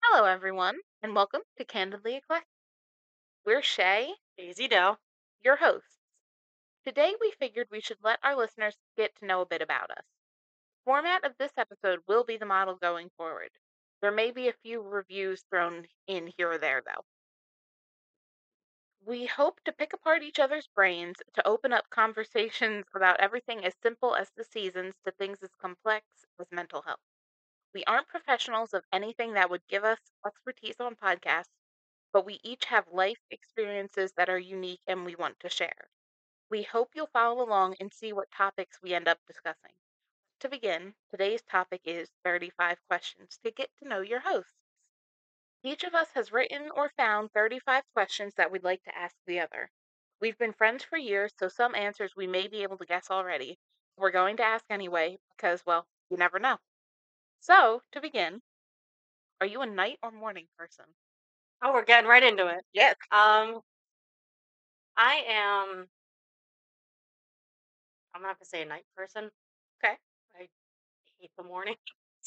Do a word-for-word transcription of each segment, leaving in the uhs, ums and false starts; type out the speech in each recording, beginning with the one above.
Hello, everyone, and welcome to Candidly Eclectic. We're Shay, Daisy Doe. your hosts. Today, we figured we should let our listeners get to know a bit about us. The format of this episode will be the model going forward. There may be a few reviews thrown in here or there, though. We hope to pick apart each other's brains to open up conversations about everything as simple as the seasons to things as complex as mental health. We aren't professionals of anything that would give us expertise on podcasts, but we each have life experiences that are unique and we want to share. We hope you'll follow along and see what topics we end up discussing. To begin, today's topic is thirty-five questions to get to know your hosts. Each of us has written or found thirty-five questions that we'd like to ask the other. We've been friends for years, so some answers we may be able to guess already. We're going to ask anyway because, well, you never know. So, to begin, are you a night or morning person? Oh, we're getting right into it. Yes. Um, I am. I'm gonna have to say a night person. Okay. I hate the morning.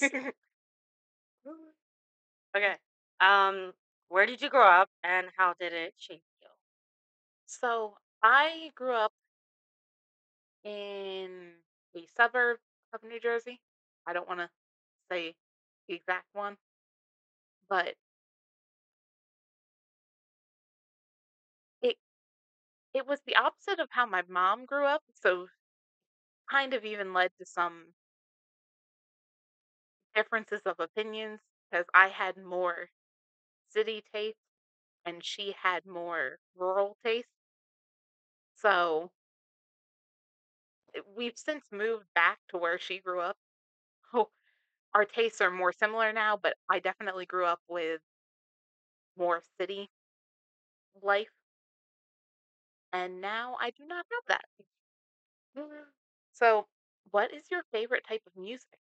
Okay. Um, where did you grow up, and how did it shape you? So I grew up in a suburb of New Jersey. I don't want to say the exact one, but it it was the opposite of how my mom grew up. So kind of even led to some differences of opinions because I had more city taste and she had more rural taste. So eh, we've since moved back to where she grew up. Oh, our tastes are more similar now, but I definitely grew up with more city life, and now I do not have that. Mm. So, what is your favorite type of music?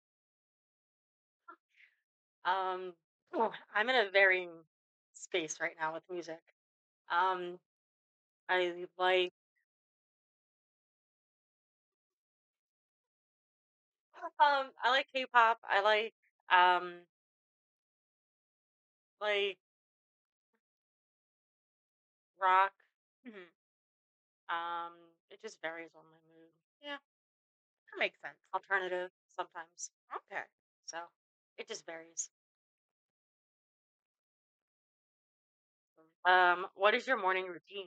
Um, oh, I'm in a varying space right now with music. Um, I like. Um, I like K-pop. I like. Um, like rock. Mhm. Um, it just varies on my mood. Yeah, that makes sense. Alternative sometimes. Okay. So it just varies. Um, what is your morning routine?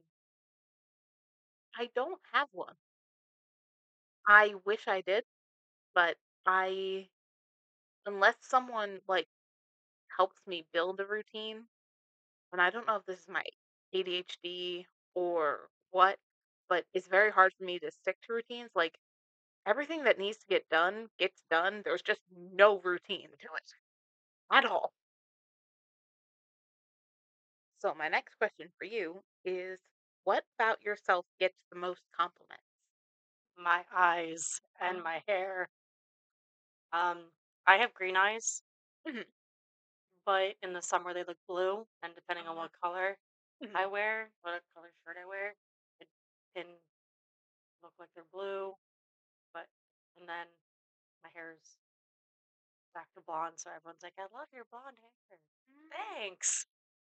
I don't have one. I wish I did, but I, unless someone like helps me build a routine, and I don't know if this is my A D H D or what, but it's very hard for me to stick to routines. Like everything that needs to get done gets done. There's just no routine to it at all. So, my next question for you is what about yourself gets the most compliments? My eyes and Oh. my hair. Um, I have green eyes, Mhm. but in the summer they look blue, and depending on Uh, what color I mhm. wear, what color shirt I wear, it can look like they're blue. But and then my hair's back to blonde, so everyone's like, "I love your blonde hair." Thanks.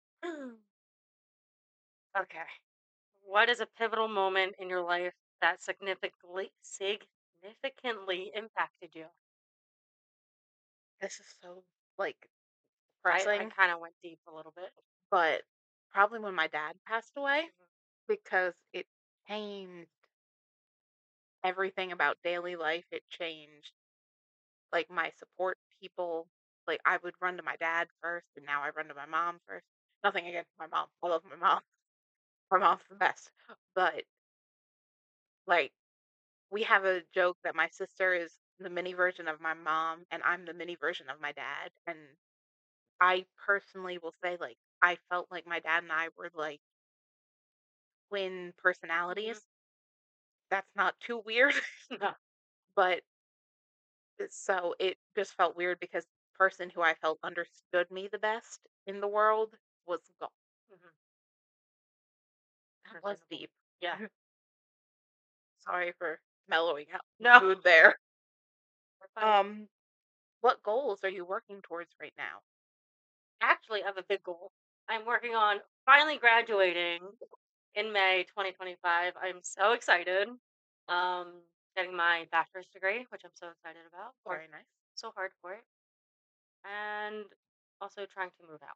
Okay. What is a pivotal moment in your life that significantly significantly impacted you? This is so like I, I depressing, kind of went deep a little bit. but probably when my dad passed away Mhm. because it changed everything about daily life. It changed like my support people. Like I would run to my dad first, and now I run to my mom first. Nothing against my mom. I love my mom. My mom's the best. But like we have a joke that my sister is the mini version of my mom and I'm the mini version of my dad. And I personally will say, like, I felt like my dad and I were like twin Mhm. personalities. That's not too weird, No. but it- so it just felt weird because the person who I felt understood me the best in the world was gone. Mhm. That was Understandable. deep. Yeah. Sorry for mellowing out the No. mood there. We're fine. Um, what goals are you working towards right now? Actually, I have a big goal. I'm working on finally graduating in May twenty twenty-five. I'm so excited. Um, getting my bachelor's degree, which I'm so excited about. Worked Very nice. so hard for it, and also trying to move out.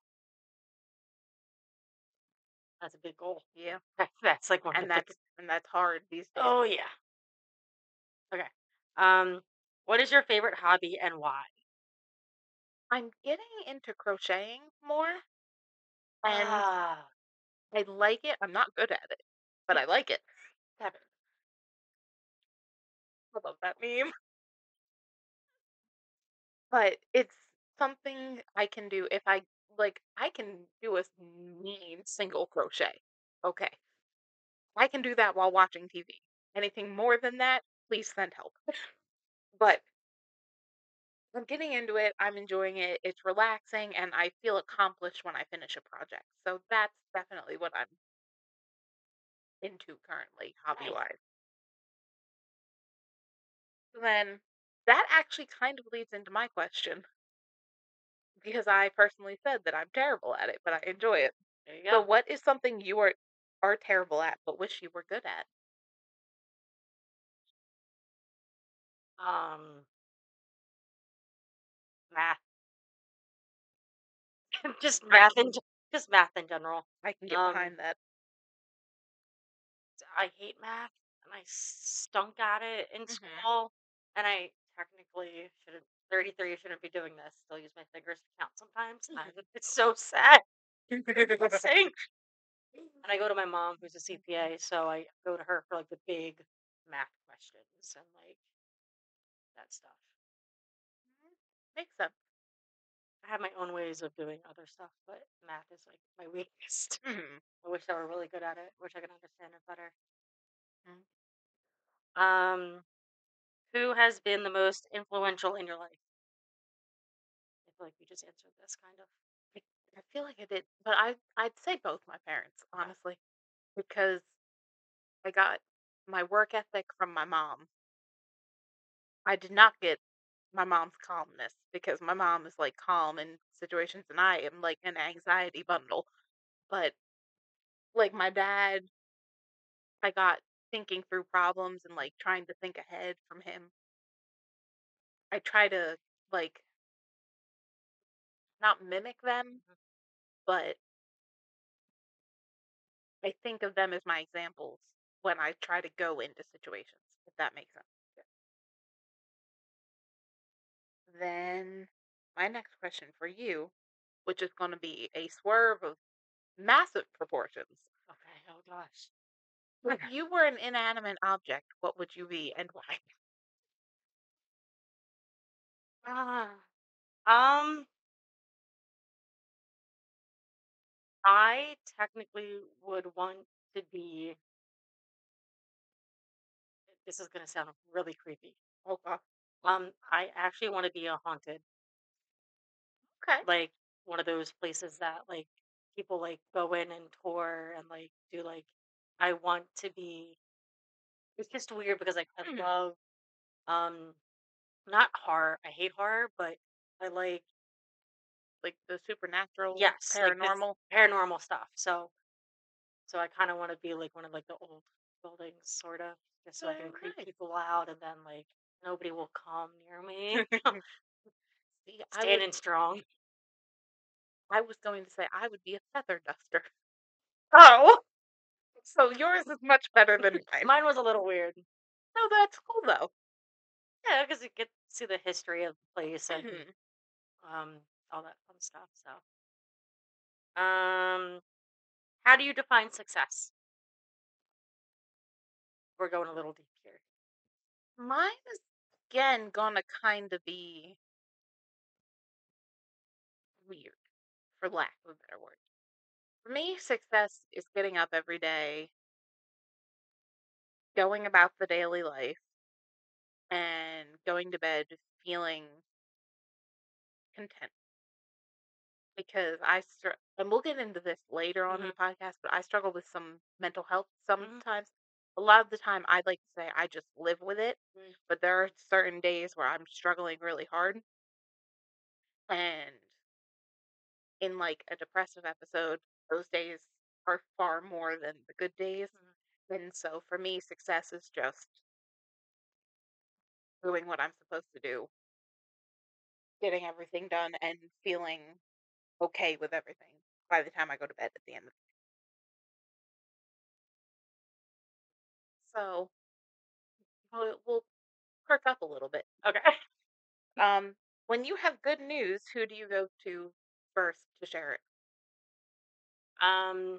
That's a big goal. Yeah. That's, that's like one of the And that's biggest. and that's hard these days. Oh yeah. Okay. Um, what is your favorite hobby and why? I'm getting into crocheting more and Ah, I like it. I'm not good at it, but I like it. Kevin. I love that meme. But it's something I can do if I like I can do a s- mean single crochet. Okay. I can do that while watching T V. Anything more than that, please send help. But I'm getting into it. I'm enjoying it. It's relaxing and I feel accomplished when I finish a project. So that's definitely what I'm into currently, hobby Nice. wise. Then that actually kind of leads into my question because I personally said that I'm terrible at it, but I enjoy it. There you So go. what is something you are are terrible at but wish you were good at? Um, math. just I math in can ge- just math in general. I can get Um, behind that. I hate math, and I stunk at it in Mhm. school. And I technically shouldn't. thirty-three shouldn't be doing this. Still use my fingers to count sometimes. And it's so sad. Saying. And I go to my mom, who's a C P A, so I go to her for like the big math questions and like that stuff. Makes sense. I have my own ways of doing other stuff, but math is like my weakest. Mhm. I wish I were really good at it. Wish I could understand it better. Mm. Um, who has been the most influential in your life? I feel like you just answered this kind of. I, I feel like I did, but I I'd say both my parents, Okay. honestly, because I got my work ethic from my mom. I did not get my mom's calmness because my mom is like calm in situations and I am like an anxiety bundle. But like my dad, I got thinking through problems and like trying to think ahead from him. I try to like not mimic them, Mhm. but I think of them as my examples when I try to go into situations, if that makes sense. Yeah. Then my next question for you, which is going to be a swerve of massive proportions. Okay. Oh gosh. If you were an inanimate object, what would you be and why? Ah. Um, I technically would want to be. This is gonna sound really creepy. Oh, God. Um, I actually want to be a haunted, Okay. like one of those places that like people like go in and tour and like do like. I want to be. It's just weird because like I Hmm. love um not horror. I hate horror, but I like Like the supernatural, yes, like this paranormal. paranormal stuff. So so I kind of want to be like one of like the old buildings, sort of, just so I can Very creep nice. people out, and then like nobody will come near me. See, I would. Standing strong. I was going to say I would be a feather duster. Oh, So yours is much better than mine. mine was a little weird. No, that's cool though. Yeah, because you get to see the history of the place and Mhm. um all that fun stuff. So, um, how do you define success? We're going a little deep here. Mine is again gonna kind of be weird, for lack of a better word. For me, success is getting up every day, going about the daily life, and going to bed feeling content. Because I, str- and we'll get into this later on in Hmm. the podcast, but I struggle with some mental health Hmm. sometimes. A lot of the time, I'd like to say I just live with it, Hmm. but there are certain days where I'm struggling really hard. And in like a depressive episode, those days are far more than the good days. Mhm. And so for me, success is just doing what I'm supposed to do, getting everything done, and feeling okay with everything by the time I go to bed at the end of the day. So we'll, we'll perk up a little bit. Okay. Um, when you have good news, who do you go to first to share it? Um,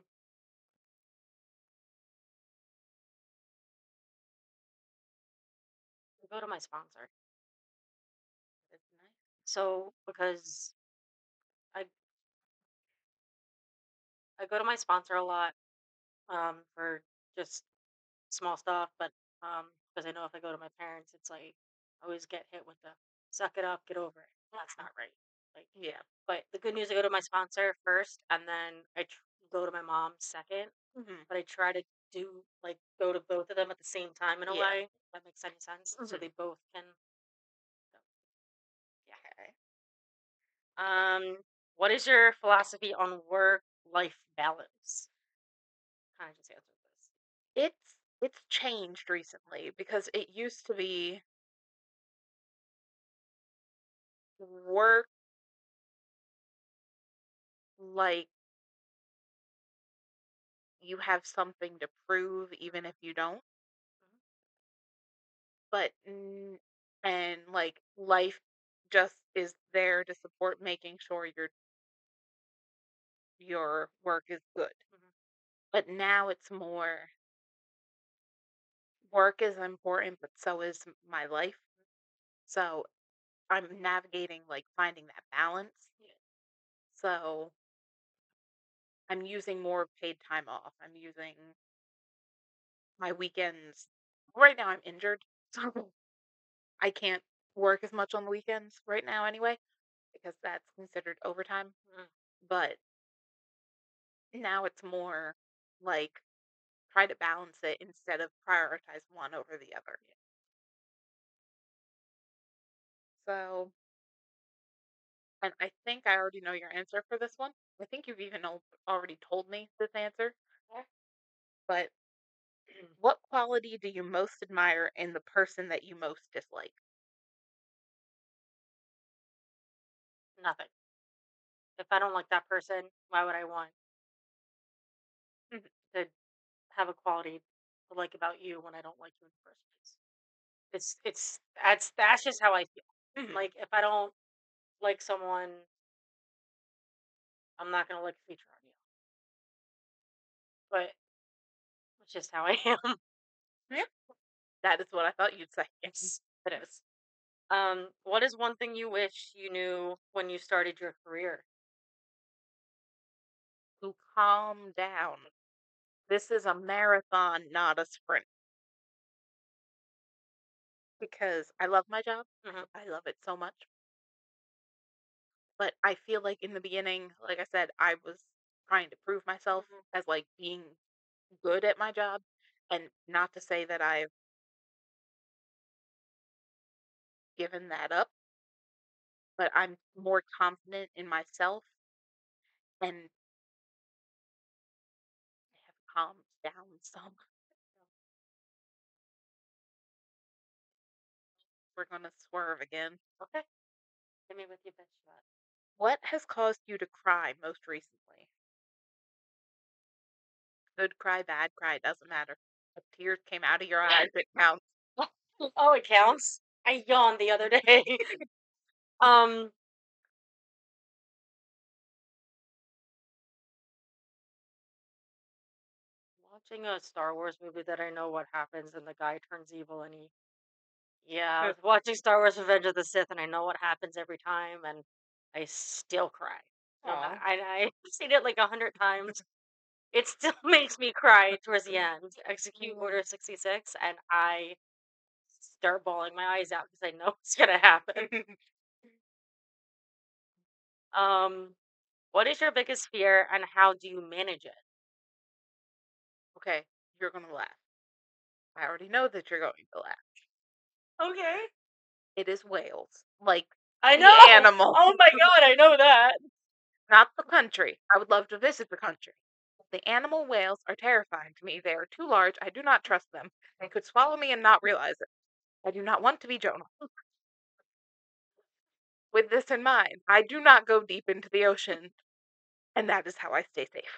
I go to my sponsor. It's nice. So because I I go to my sponsor a lot um for just small stuff, but um because I know if I go to my parents, it's like I always get hit with the suck it up, get over it. That's not right. Like, Yeah. but the good news, I go to my sponsor first, and then I tr- go to my mom second. Hmm. But I try to do like go to both of them at the same time in a Yeah. way. If that makes any sense. So Hmm. they both can. Yeah. Okay. Um, what is your philosophy on work life balance? Kind of just answered this. It's it's changed recently because it used to be work like you have something to prove even if you don't, Mhm. but mm, and like life just is there to support making sure your your work is good. Mhm. But now it's more work is important, but so is my life. So I'm navigating like finding that balance. Yeah. So I'm using more paid time off. I'm using my weekends. Right now I'm injured, so I can't work as much on the weekends right now anyway because that's considered overtime. Mhm. But now it's more like try to balance it instead of prioritize one over the other. So, and I think I already know your answer for this one. I think you've even al- already told me this answer, Yeah. but what quality do you most admire in the person that you most dislike? Nothing. If I don't like that person, why would I want Mhm. to have a quality to like about you when I don't like you in the first place? It's it's that's that's just how I feel. Mhm. Like if I don't like someone, I'm not gonna like a feature on you. But it's just how I am. Yeah, that is what I thought you'd say. Yes, it is. Um, what is one thing you wish you knew when you started your career? To calm down. This is a marathon, not a sprint. Because I love my job. Hmm. I love it so much. But I feel like in the beginning, like I said, I was trying to prove myself Hmm. as like being good at my job. And not to say that I've given that up, but I'm more confident in myself and I have calmed down some. We're gonna swerve again. Okay, hit me with your best shot. What has caused you to cry most recently? Good cry, bad cry, doesn't matter. If tears came out of your eyes, it counts. Oh, it counts. I yawned the other day. um, Watching a Star Wars movie that I know what happens and the guy turns evil and he. Yeah, I was watching Star Wars Revenge of the Sith and I know what happens every time and I still cry. No matter, Oh. I I've seen it like a hundred times. It still makes me cry towards the end. Execute Order sixty-six, and I start bawling my eyes out because I know it's gonna happen. Um, what is your biggest fear and how do you manage it? Okay, you're gonna laugh. I already know that you're going to laugh. Okay. It is whales. Like I the know. animal. Oh my god, I know that. Not the country. I would love to visit the country. The animal whales are terrifying to me. They are too large. I do not trust them and could swallow me and not realize it. I do not want to be Jonah. With this in mind, I do not go deep into the ocean, and that is how I stay safe.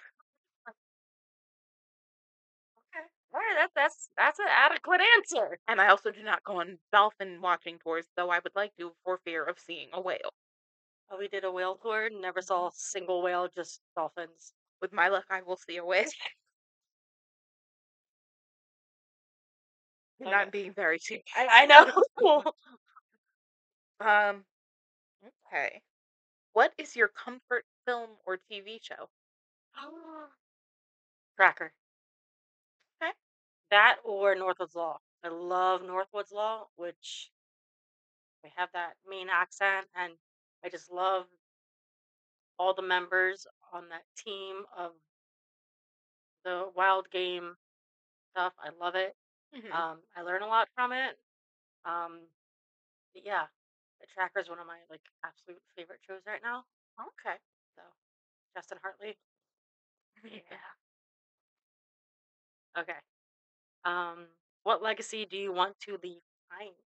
Okay. All right, that, that's that's an adequate answer. And I also do not go on dolphin watching tours, though I would like to for fear of seeing a whale. Oh, we did a whale tour. Never saw a single whale, just dolphins. With my luck, I will see a whale. And Okay. I'm being very serious. I, I know. Um, okay. What is your comfort film or T V show? Cracker. Okay. That or Northwoods Law. I love Northwoods Law, which they have that main accent, and I just love all the members on that team of the wild game stuff. I love it. Hmm. Um, I learn a lot from it. Um, but yeah, the Tracker is one of my like absolute favorite shows right now. Okay. So Justin Hartley. Yeah. Okay. Um, what legacy do you want to leave behind?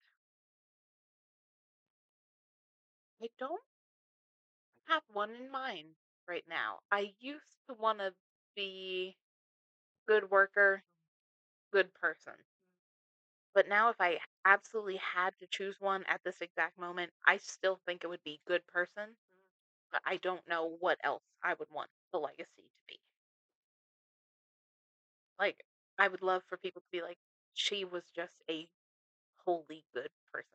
I don't have one in mind right now. I used to want to be good worker, good person. But now if I absolutely had to choose one at this exact moment, I still think it would be good person, but I don't know what else I would want the legacy to be. Like, I would love for people to be like, she was just a wholly good person.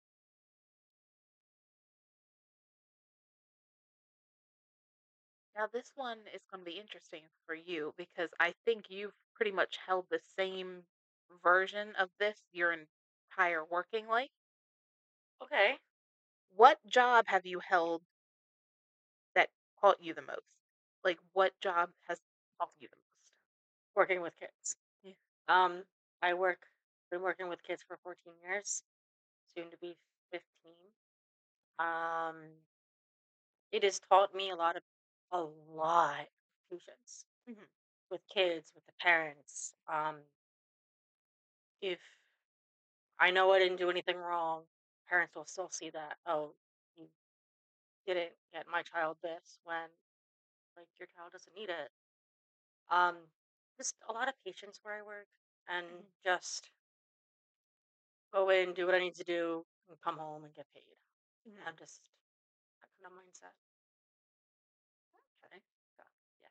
Now, this one is going to be interesting for you because I think you've pretty much held the same version of this your entire working life. Okay. What job have you held that taught you the most? Like, what job has taught you the most? Working with kids. Yeah. Um, I work been working with kids for fourteen years, soon to be fifteen. Um, it has taught me a lot of a lot of patience Hmm. with kids, with the parents. Um, if I know I didn't do anything wrong, parents will still see that. Oh, you didn't get my child this when like your child doesn't need it. Um, just a lot of patience where I work and Hmm. just go in, do what I need to do, and come home and get paid. Hmm. I'm just that kind of mindset. Okay. So, yeah.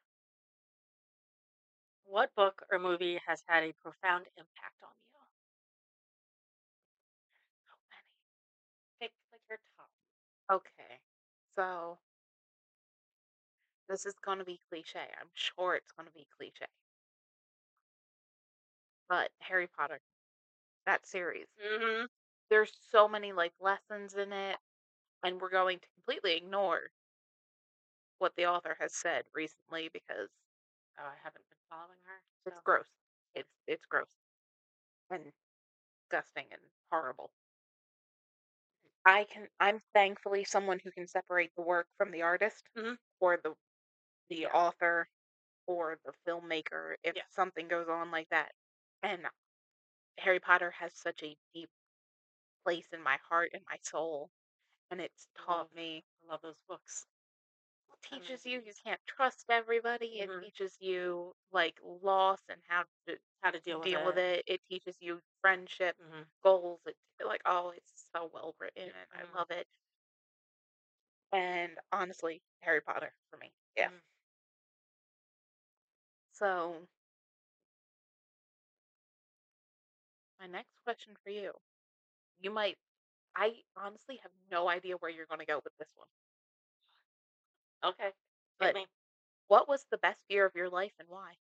What book or movie has had a profound impact on you? So many. Pick like your top. Okay. So, this is going to be cliche. I'm sure it's going to be cliche. But Harry Potter, that series, Mm-hmm. there's so many like lessons in it, and we're going to completely ignore what the author has said recently because Oh, I haven't been following her. So it's gross. yeah. It's it's gross and disgusting and horrible. I can I'm thankfully someone who can separate the work from the artist Mm-hmm. or the the Yeah. author or the filmmaker if Yeah. something goes on like that. And Harry Potter has such a deep place in my heart and my soul, and it's I love taught me I love those books and teaches you you movies. can't trust everybody. It Mm-hmm. teaches you like loss and how to How to deal with deal with it. it. It teaches you friendship, Mm-hmm. goals. It like oh, it's so well written and I Mm-hmm. love it. And honestly, Harry Potter for me. Yeah. Mm-hmm. So my next question for you, you might I honestly have no idea where you're going to go with this one. Okay. Hit But me. what was the best year of your life and why?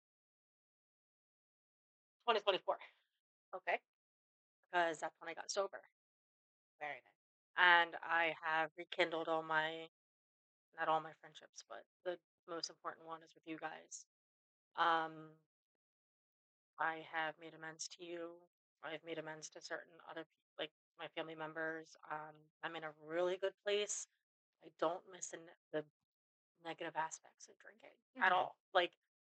twenty twenty-four Okay. because that's when I got sober. Very nice. And I have rekindled all my, not all my friendships, but the most important one is with you guys. Um, I have made amends to you. I've made amends to certain other, pe- like my family members. Um, I'm in a really good place. I don't miss an, the negative aspects of drinking at Mhm. all. Like,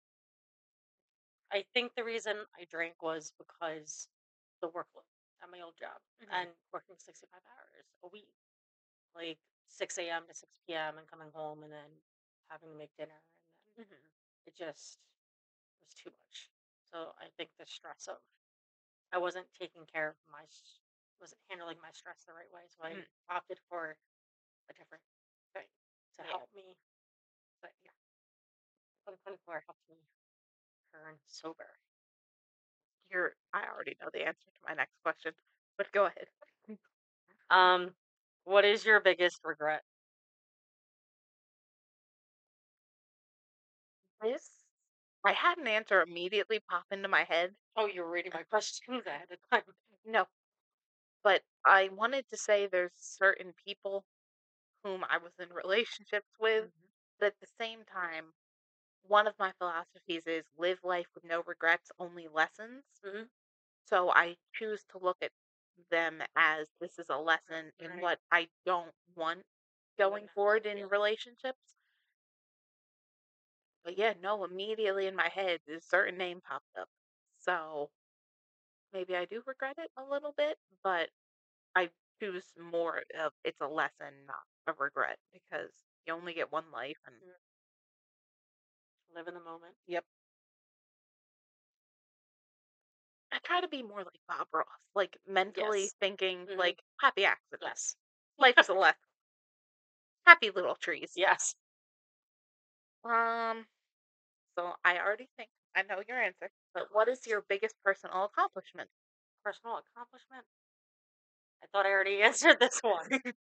I think the reason I drank was because the workload at my old job Mhm. and working sixty-five hours a week, like six a m to six p m and coming home and then having to make dinner. And then Mhm. it just was too much. So I think the stress of I wasn't taking care of my, s- wasn't handling my stress the right way. So I Mm. opted for a different thing to Yeah. help me. But yeah, twenty twenty-four helped me turn sober. You're I already know the answer to my next question, but go ahead. Um, what is your biggest regret? This I had an answer immediately pop into my head. Oh, you're reading my questions ahead of time. No, but I wanted to say there's certain people whom I was in relationships with, Mhm. but at the same time, one of my philosophies is live life with no regrets, only lessons. Mhm. So I choose to look at them as this is a lesson in Right. what I don't want Doing going that. forward Yeah. in relationships. But yeah, no, immediately in my head, a certain name popped up. So maybe I do regret it a little bit, but I choose more of it's a lesson, not a regret, because you only get one life. And Mm. Live in the moment. yep, I try to be more like Bob Ross, like mentally Yes. thinking Hmm. like happy accident. Yes. Life's a lesson. Happy little trees. Yes. Um, so I already think I know your answer, but what is your biggest personal accomplishment? Personal accomplishment. I thought I already answered this one.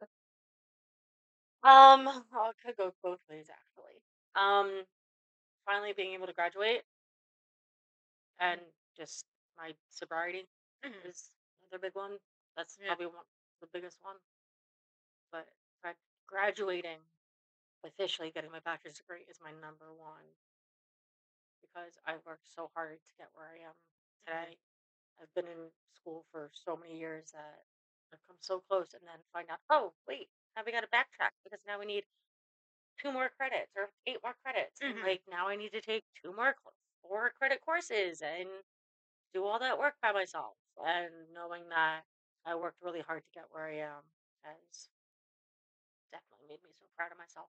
Um, oh, it could go both ways actually. Um, finally being able to graduate and just my sobriety Mhm. is another big one. That's Yeah. probably one the biggest one. But grad- graduating, officially getting my bachelor's degree is my number one because I worked so hard to get where I am Mhm. today. I've been in school for so many years that I've come so close and then find out, oh, wait, now we got to backtrack because now we need two more credits or eight more credits. And Mhm. like now I need to take two more cl- four credit courses and do all that work by myself. And knowing that I worked really hard to get where I am has definitely made me so proud of myself.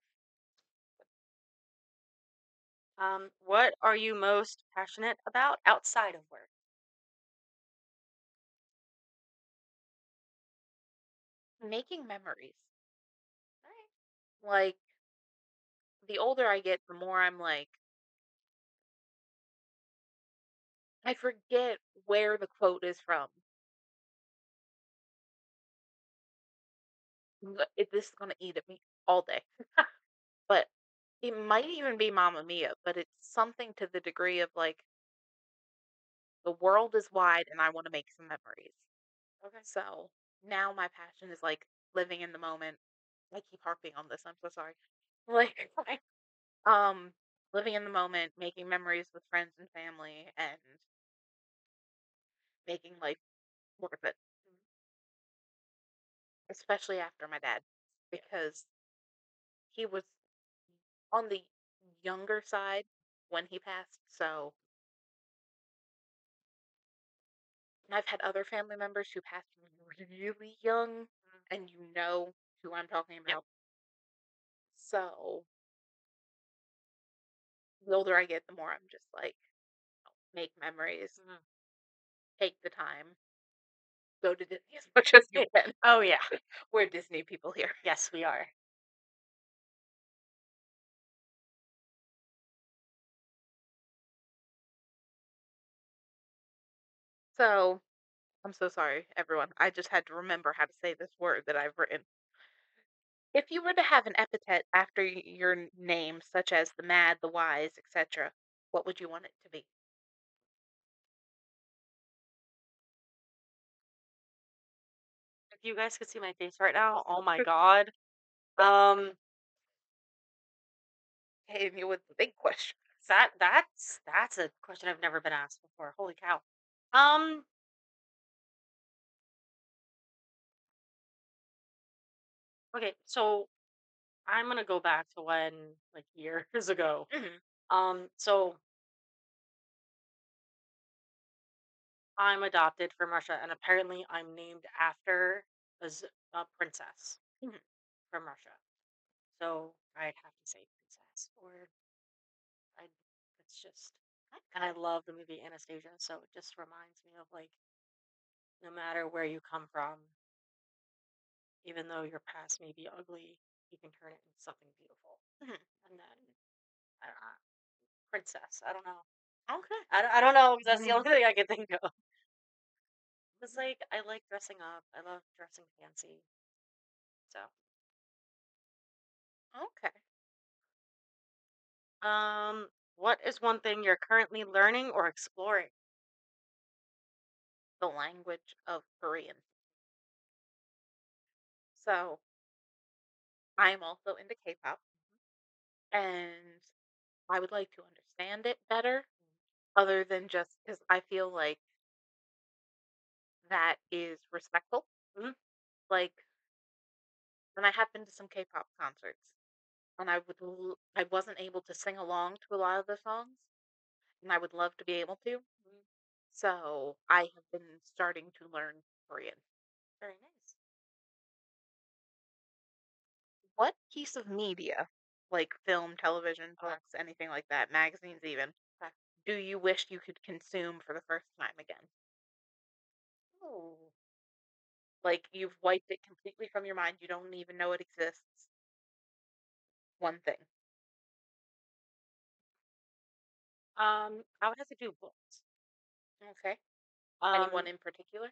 Um, what are you most passionate about outside of work? Making memories. All right. Like the older I get, the more I'm like I forget where the quote is from. L- It, this is gonna eat at me all day, but it might even be Mamma Mia. But it's something to the degree of like the world is wide, and I want to make some memories. Okay. So now my passion is like living in the moment. I keep harping on this. I'm so sorry. Like, Okay. um, living in the moment, making memories with friends and family, and making life worth it. Mm. Especially after my dad, Yeah. because he was on the younger side when he passed. So, and I've had other family members who passed really young, Mm. and you know who I'm talking Yep. about. So, the older I get, the more I'm just like, make memories, Mhm. take the time, go to Disney as much as you can. Oh yeah. We're Disney people here. Yes, we are. So, I'm so sorry, everyone. I just had to remember how to say this word that I've written. If you were to have an epithet after y- your n- name, such as the mad, the wise, et cetera, what would you want it to be? If you guys could see my face right now, oh my god. Um, Hitting you with the big question. that that's that's a question I've never been asked before. Holy cow. Um, okay, so I'm gonna go back to when, like, years ago. Mhm. Um, so I'm adopted from Russia, and apparently I'm named after a, z- a princess Mhm. from Russia. So I'd have to say princess, or I. It's just, and I Okay. love the movie Anastasia, so it just reminds me of like no matter where you come from, even though your past may be ugly, you can turn it into something beautiful. Mhm. And then I don't know, princess. I don't know. Okay. I don't, I don't know. 'Cause that's the Mhm. only thing I can think of. It's like I like dressing up. I love dressing fancy. So, Okay. um, what is one thing you're currently learning or exploring? The language of Korean. So I am also into K-pop, and I would like to understand it better, other than just because I feel like that is respectful. Mhm. Like when I have been to some K-pop concerts, and I would l- I wasn't able to sing along to a lot of the songs, and I would love to be able to. Mhm. So I have been starting to learn Korean. Very nice. What piece of media, like film, television, Okay. books, anything like that, magazines even, Okay. do you wish you could consume for the first time again? Ooh. Like you've wiped it completely from your mind, you don't even know it exists. One thing. Um, I would have to do books. Okay. Anyone Um, in particular?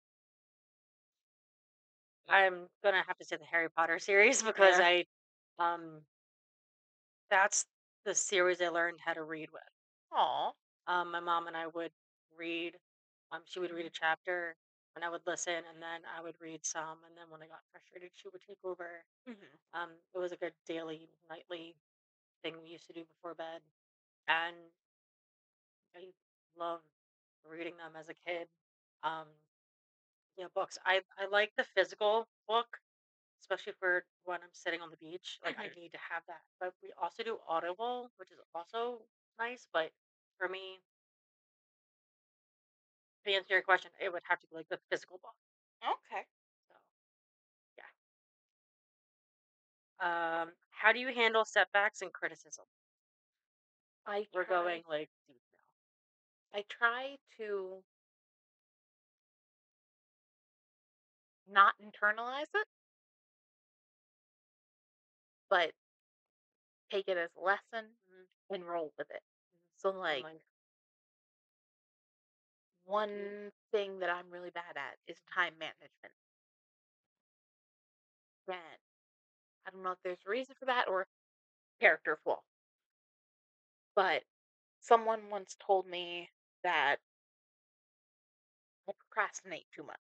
I'm gonna have to say the Harry Potter series because Yeah. I, um, that's the series I learned how to read with. Aw. Um, my mom and I would read. Um, she would read a chapter, and I would listen, and then I would read some, and then when I got frustrated, she would take over. Mm-hmm. Um, it was a good daily, nightly thing we used to do before bed, and I loved reading them as a kid. Um, yeah, books. I I like the physical book, especially for when I'm sitting on the beach. Like I Mm-hmm. need to have that. But we also do Audible, which is also nice. But for me, to answer your question, it would have to be like the physical book. Okay. So yeah. Um, how do you handle setbacks and criticism? I We're try going like deep I try to not internalize it, but take it as a lesson now. Mhm, and roll with it. So mhm. I'm like like, one thing that I'm really bad at is time management. And I don't know if there's a reason for that or character flaw. But someone once told me that I procrastinate too much.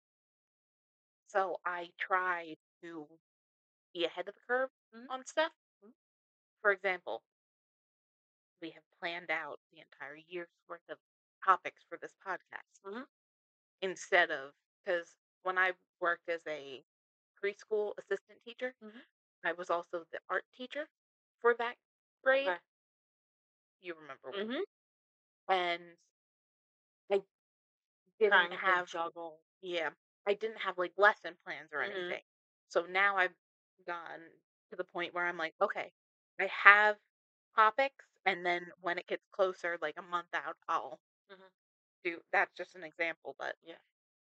So I try to be ahead of the curve mhm, on stuff. mhm, For example, we have planned out the entire year's worth of topics for this podcast mhm, instead of because when I worked as a preschool assistant teacher, mhm. I was also the art teacher for that grade. Okay. You remember which. Mhm. And I didn't Trying to have juggle. Yeah, I didn't have, like, lesson plans or Mhm. anything. So now I've gone to the point where I'm like, "Okay, I have topics, and then when it gets closer, like a month out, I'll Mhm. do" that's just an example, but Yeah.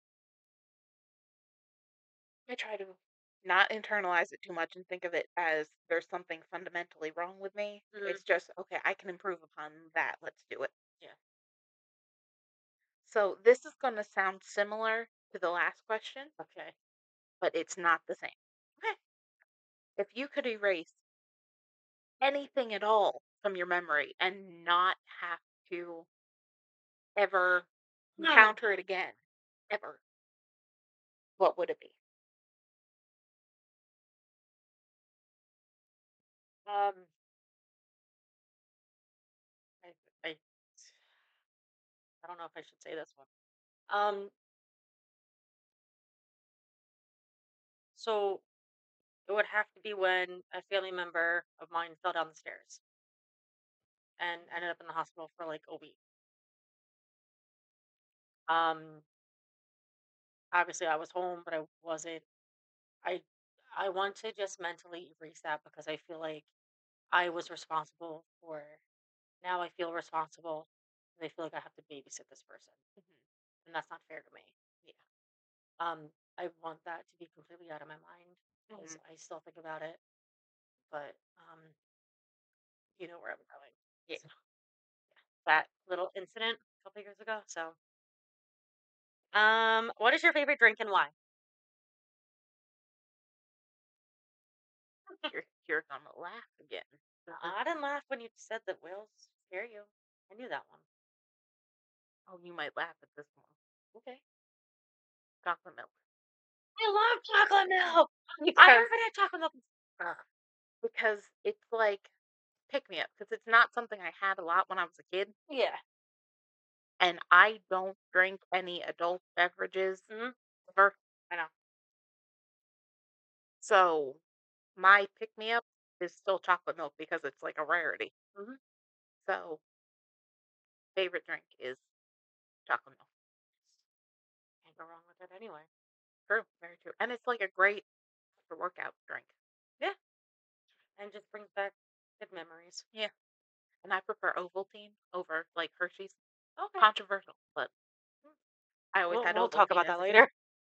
I try to not internalize it too much and think of it as there's something fundamentally wrong with me. Mhm. It's just, "Okay, I can improve upon that, let's do it." Yeah. So this is gonna sound similar to the last question, Okay. but it's not the same. Okay. If you could erase anything at all from your memory and not have to ever encounter it again, ever, what would it be? Um, I, I, I don't know if I should say this one. Um, so It would have to be when a family member of mine fell down the stairs and ended up in the hospital for like a week. Um, Obviously I was home, but I wasn't. I I want to just mentally erase that because I feel like I was responsible for. Now I feel responsible. And I feel like I have to babysit this person, Mhm. and that's not fair to me. Yeah. Um, I want that to be completely out of my mind because Mhm. I still think about it, but um, you know where I'm going. Yeah. So that little incident a couple years ago. So, um, what is your favorite drink and why? You're you're gonna laugh again. This is I didn't laugh when you said that whales scare you. I knew that one. oh, you might laugh at this one. Okay. Chocolate milk. I love chocolate milk. I Because haven't had chocolate milk. Ugh. because it's like pick me up because it's not something I had a lot when I was a kid, Yeah. and I don't drink any adult beverages Hmm. ever. I know. So my pick me up is still chocolate milk because it's like a rarity. Hmm. So favorite drink is chocolate milk. Can't go wrong with it anyway. True, very true. And it's like a great after workout drink. Yeah. And just brings back good memories. Yeah. And I prefer Ovaltine over like Hershey's. Okay. Controversial, but Mm. I always We'll had we'll talk Ovaltine about as that a kid. later.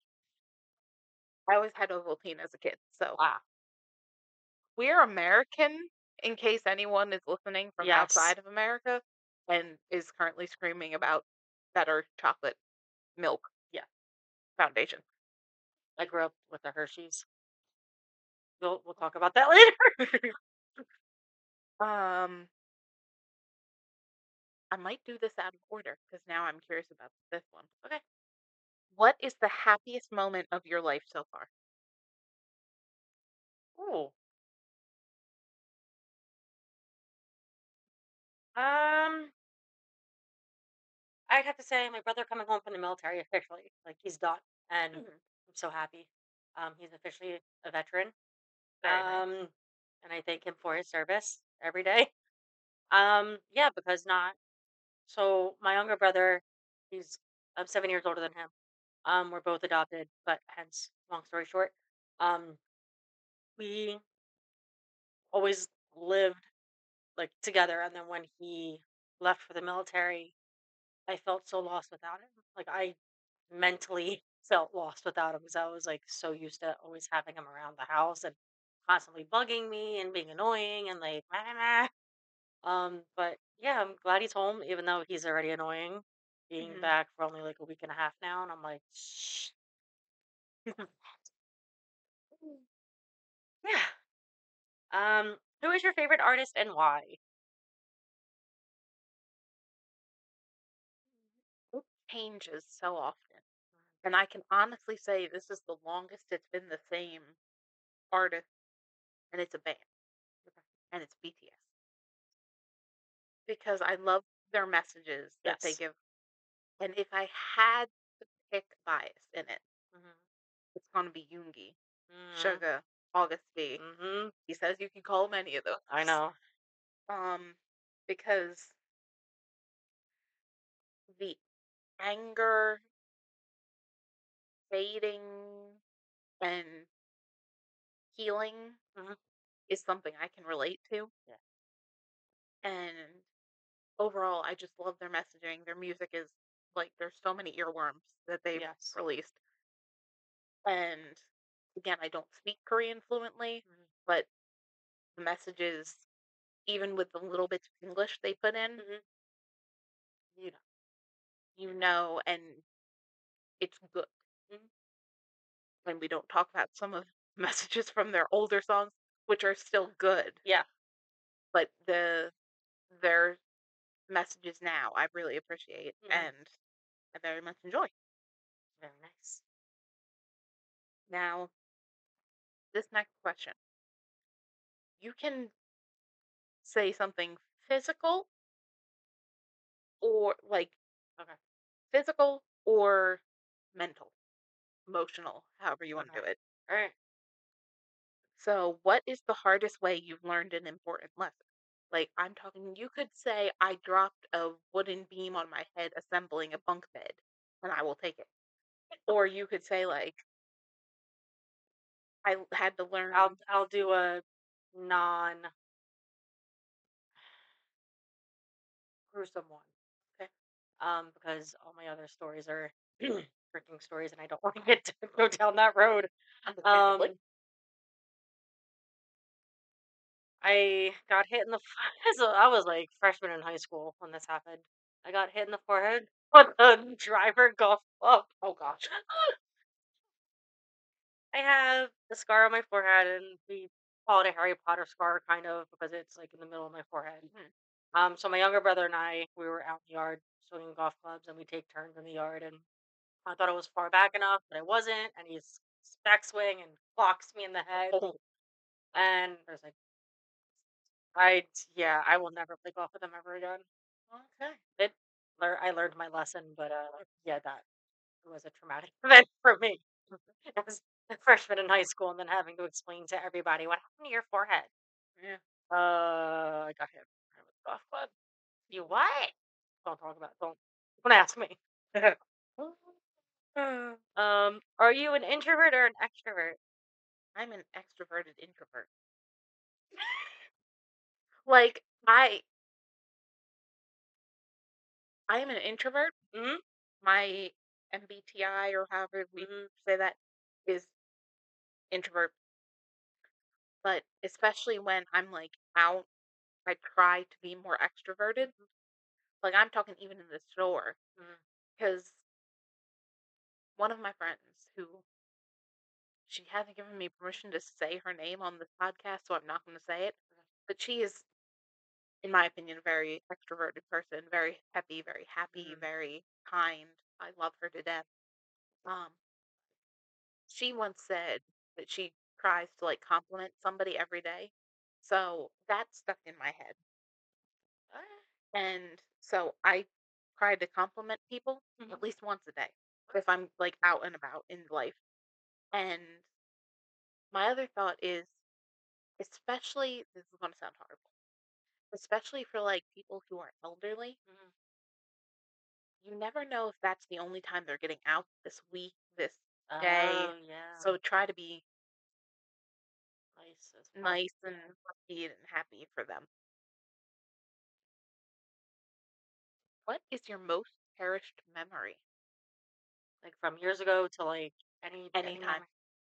I always had Ovaltine as a kid. So Ah. we're American, in case anyone is listening from Yes. outside of America and is currently screaming about better chocolate milk Yeah. foundation. I grew up with the Hershey's. We'll we'll talk about that later. um, I might do this out of order because now I'm curious about this one. Okay. What is the happiest moment of your life so far? Ooh. Um, I'd have to say my brother coming home from the military officially. Like he's done, and Mhm. I'm so happy. Um, he's officially a veteran. Very nice. Um, and I thank him for his service every day. Um, yeah, because not so my younger brother, he's I'm seven years older than him. Um, we're both adopted, but hence, long story short, um, we always lived like together. And then when he left for the military, I felt so lost without him. Like I mentally felt lost without him because I was like so used to always having him around the house and constantly bugging me and being annoying and like meh, meh, meh. Um, but yeah, I'm glad he's home, even though he's already annoying. Being Mhm. back for only like a week and a half now, and I'm like, shh. Yeah. Um, who is your favorite artist and why? It changes so often. And I can honestly say this is the longest it's been the same artist, and it's a band, and it's B T S. Because I love their messages that they Yes. give. And if I had to pick bias in it, Mhm. it's going to be Yoongi, Mhm. Suga, August B. Mhm. He says you can call him any of I those. know. Um, because the anger, fading, and healing Mhm. is something I can relate to. Yeah. And overall, I just love their messaging. Their music is like there's so many earworms that they've Yes. released. And again, I don't speak Korean fluently, Mhm. but the messages, even with the little bits of English they put in, Mhm. you know, you know, and it's good. Mhm. And we don't talk about some of the messages from their older songs, which are still good, Yeah. but the their messages now I really appreciate Mhm. and I very much enjoy. Very nice. Now, this next question. You can say something physical or like Okay. physical or mental, emotional, however you want Okay. to do it. All right. So, what is the hardest way you've learned an important lesson? Like, I'm talking, you could say, I dropped a wooden beam on my head assembling a bunk bed, and I will take it. Or you could say, like, I l- had to I'll learn. I'll do a non gruesome one. Okay, Um, because all my other stories are freaking stories, and I don't want to get to go down that road. understandably. Um, I got hit in the f- so I was like freshman in high school when this happened. I got hit in the forehead with a driver golf club. Oh gosh. I have a scar on my forehead, and we call it a Harry Potter scar, kind of, because it's like in the middle of my forehead. Mhm. Um, so my younger brother and I, we were out in the yard swinging golf clubs, and we take turns in the yard. And I thought it was far back enough, but it wasn't. And he's backswing and clocks me in the head. Oh, And I was like, I yeah, I will never play golf with him ever again. okay. It, lear- I learned my lesson, but uh, yeah, that was a traumatic event for me. As a freshman in high school, and then having to explain to everybody what happened to your forehead. Yeah. Uh, I got hit with a golf club. You what? Don't talk about. Don't don't ask me. Uh, Um, are you an introvert or an extrovert? I'm an extroverted introvert. Like, I I am an introvert. Mm-hmm. My M B T I, or however we Mm-hmm. say that, is introvert. But especially when I'm like out, I try to be more extroverted. Like, I'm talking even in the store, Mm-hmm. because one of my friends who, she hasn't given me permission to say her name on this podcast, so I'm not going to say it. But she is, in my opinion, a very extroverted person, very happy, very happy, Mm-hmm. very kind. I love her to death. Um, she once said that she tries to like compliment somebody every day. So that stuck in my head. And so I try to compliment people Mm-hmm. at least once a day if I'm like out and about in life. And my other thought is, especially, this is going to sound horrible, especially for like people who are elderly, Mm-hmm. you never know if that's the only time they're getting out this week, this day. Oh yeah, So try to be nice as nice possible. and Yeah, upbeat and happy for them. What is your most cherished memory? like from years ago to like any any Anytime. memory.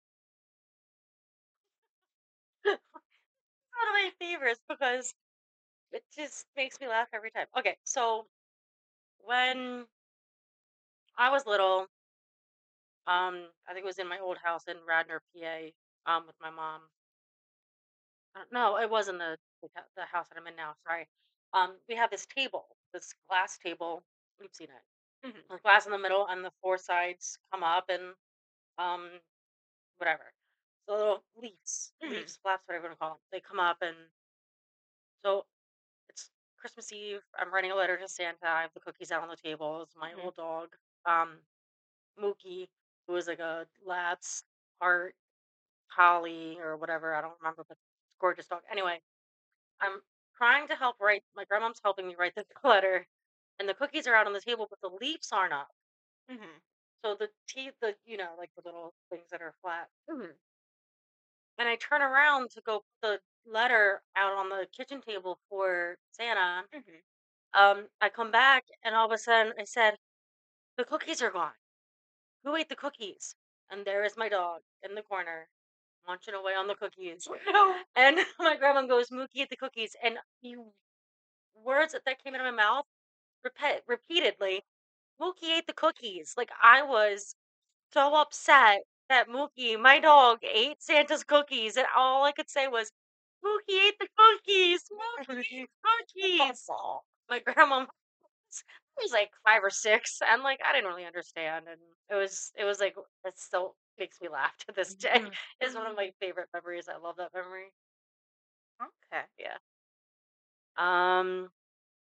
One of my favorites because it just makes me laugh every time. Okay, so when I was little, um, I think it was in my old house in Radnor, P A, um, with my mom. Uh, no, it wasn't the the hou- the house that I'm in now. Sorry. Um, we have this table, this glass table. You've seen it. Hmm. The glass in the middle, and the four sides come up, and um, whatever. So little leaves, Hmm. leaves, flaps, whatever you want to call them. They come up, and so it's Christmas Eve. I'm writing a letter to Santa. I have the cookies out on the table. It's my Hmm. old dog, um, Mookie, who is like a Lab's heart collie or whatever. I don't remember, but gorgeous dog. Anyway, I'm trying to help write. My grandmom's helping me write this letter, and the cookies are out on the table, but the leaves aren't up. Hmm. So the teeth, the you know, like the little things that are flat. Hmm. And I turn around to go put the letter out on the kitchen table for Santa. Hmm. Um, I come back, and all of a sudden I said, "The cookies are gone. Who ate the cookies?" And there is my dog in the corner, munching away on the cookies. No. And my grandma goes, "Mookie ate the cookies." And the words that, that came out of my mouth repeat, repeatedly, "Mookie ate the cookies." Like I was so upset that Mookie, my dog, ate Santa's cookies, and all I could say was, "Mookie ate the cookies. Mookie ate cookies." My grandma was like five or six, and like I didn't really understand, and it was it was like it still makes me laugh to this day. Mhm. It's one of my favorite memories. I love that memory. Okay. Yeah. Um,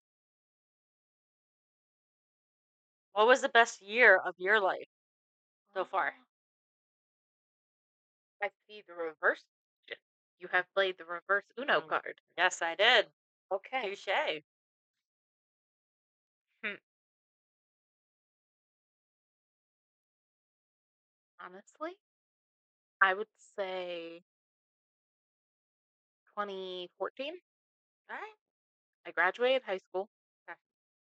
what was the best year of your life so far? Ah, I see the reverse. You have played the reverse Uno Mm. card. Yes, I did. Okay. Touche. Hmm. Honestly, I would say twenty fourteen. All right. I graduated high school. Okay.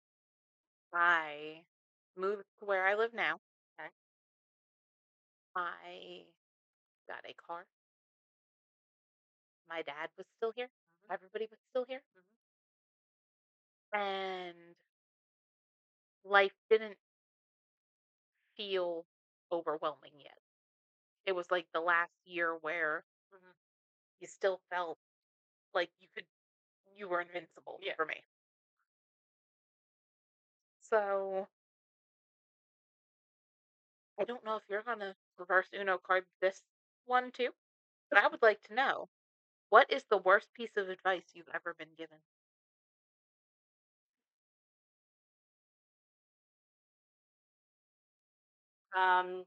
I moved to where I live now. Okay. I got a car. My dad was still here. Mhm. Everybody was still here. Mhm. And life didn't feel overwhelming yet. It was like the last year where Mhm. you still felt like you could you were invincible Yeah. for me. So I don't know if you're gonna reverse Uno card this one too, but I would like to know what is the worst piece of advice you've ever been given? Um,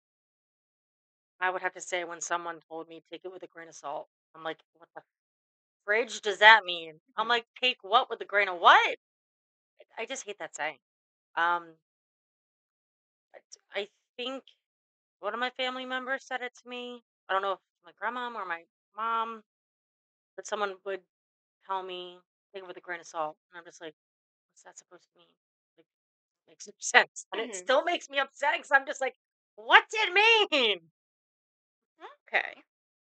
I would have to say when someone told me take it with a grain of salt. I'm like, what the fridge does that mean? I'm Mhm. like, take what with a grain of what? I just hate that saying. Um, I I think one of my family members said it to me. I don't know if my grandma or my mom, but someone would tell me take it with a grain of salt, and I'm just like, what's that supposed to mean? Like, makes no sense, and it Mhm. still makes me upset because I'm just like, what's it mean? Okay.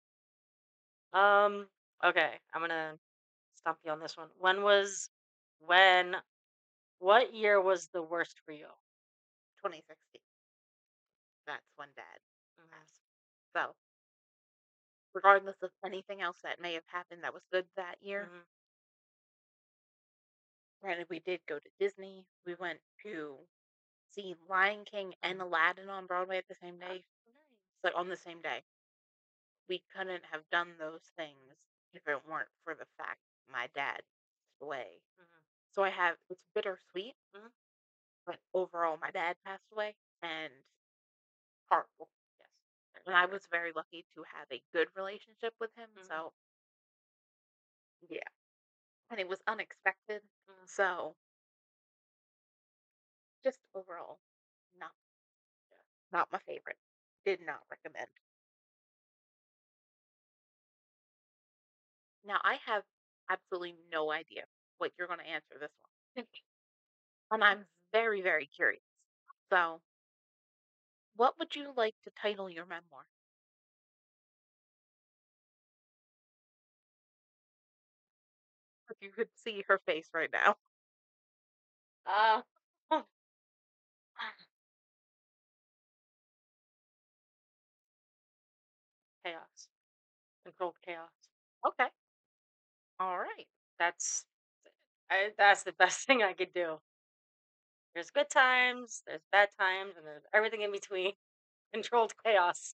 Um. Okay, I'm gonna stump you on this one. When was when? What year was the worst for you? twenty sixteen. That's when dad Mhm. passed. So, regardless of anything else that may have happened that was good that year, Mhm. granted, we did go to Disney. We went to see Lion King and Mhm. Aladdin on Broadway at the same Oh, day. nice. Like on the same day. We couldn't have done those things if it weren't for the fact my dad passed away. Mhm. So I have it's bittersweet, Mhm. but overall my dad passed away and horrible. Yes. Very And I sorry. was very lucky to have a good relationship with him. Mhm. So yeah. And it was unexpected. Mhm. So just overall, not Yeah. not my favorite. Did not recommend. Now I have absolutely no idea what you're gonna answer this one. And I'm very, very curious. So what would you like to title your memoir? If you could see her face right now. Uh, chaos. Controlled chaos. Okay. All right. That's I, that's the best thing I could do. There's good times, there's bad times, and there's everything in between. Controlled chaos.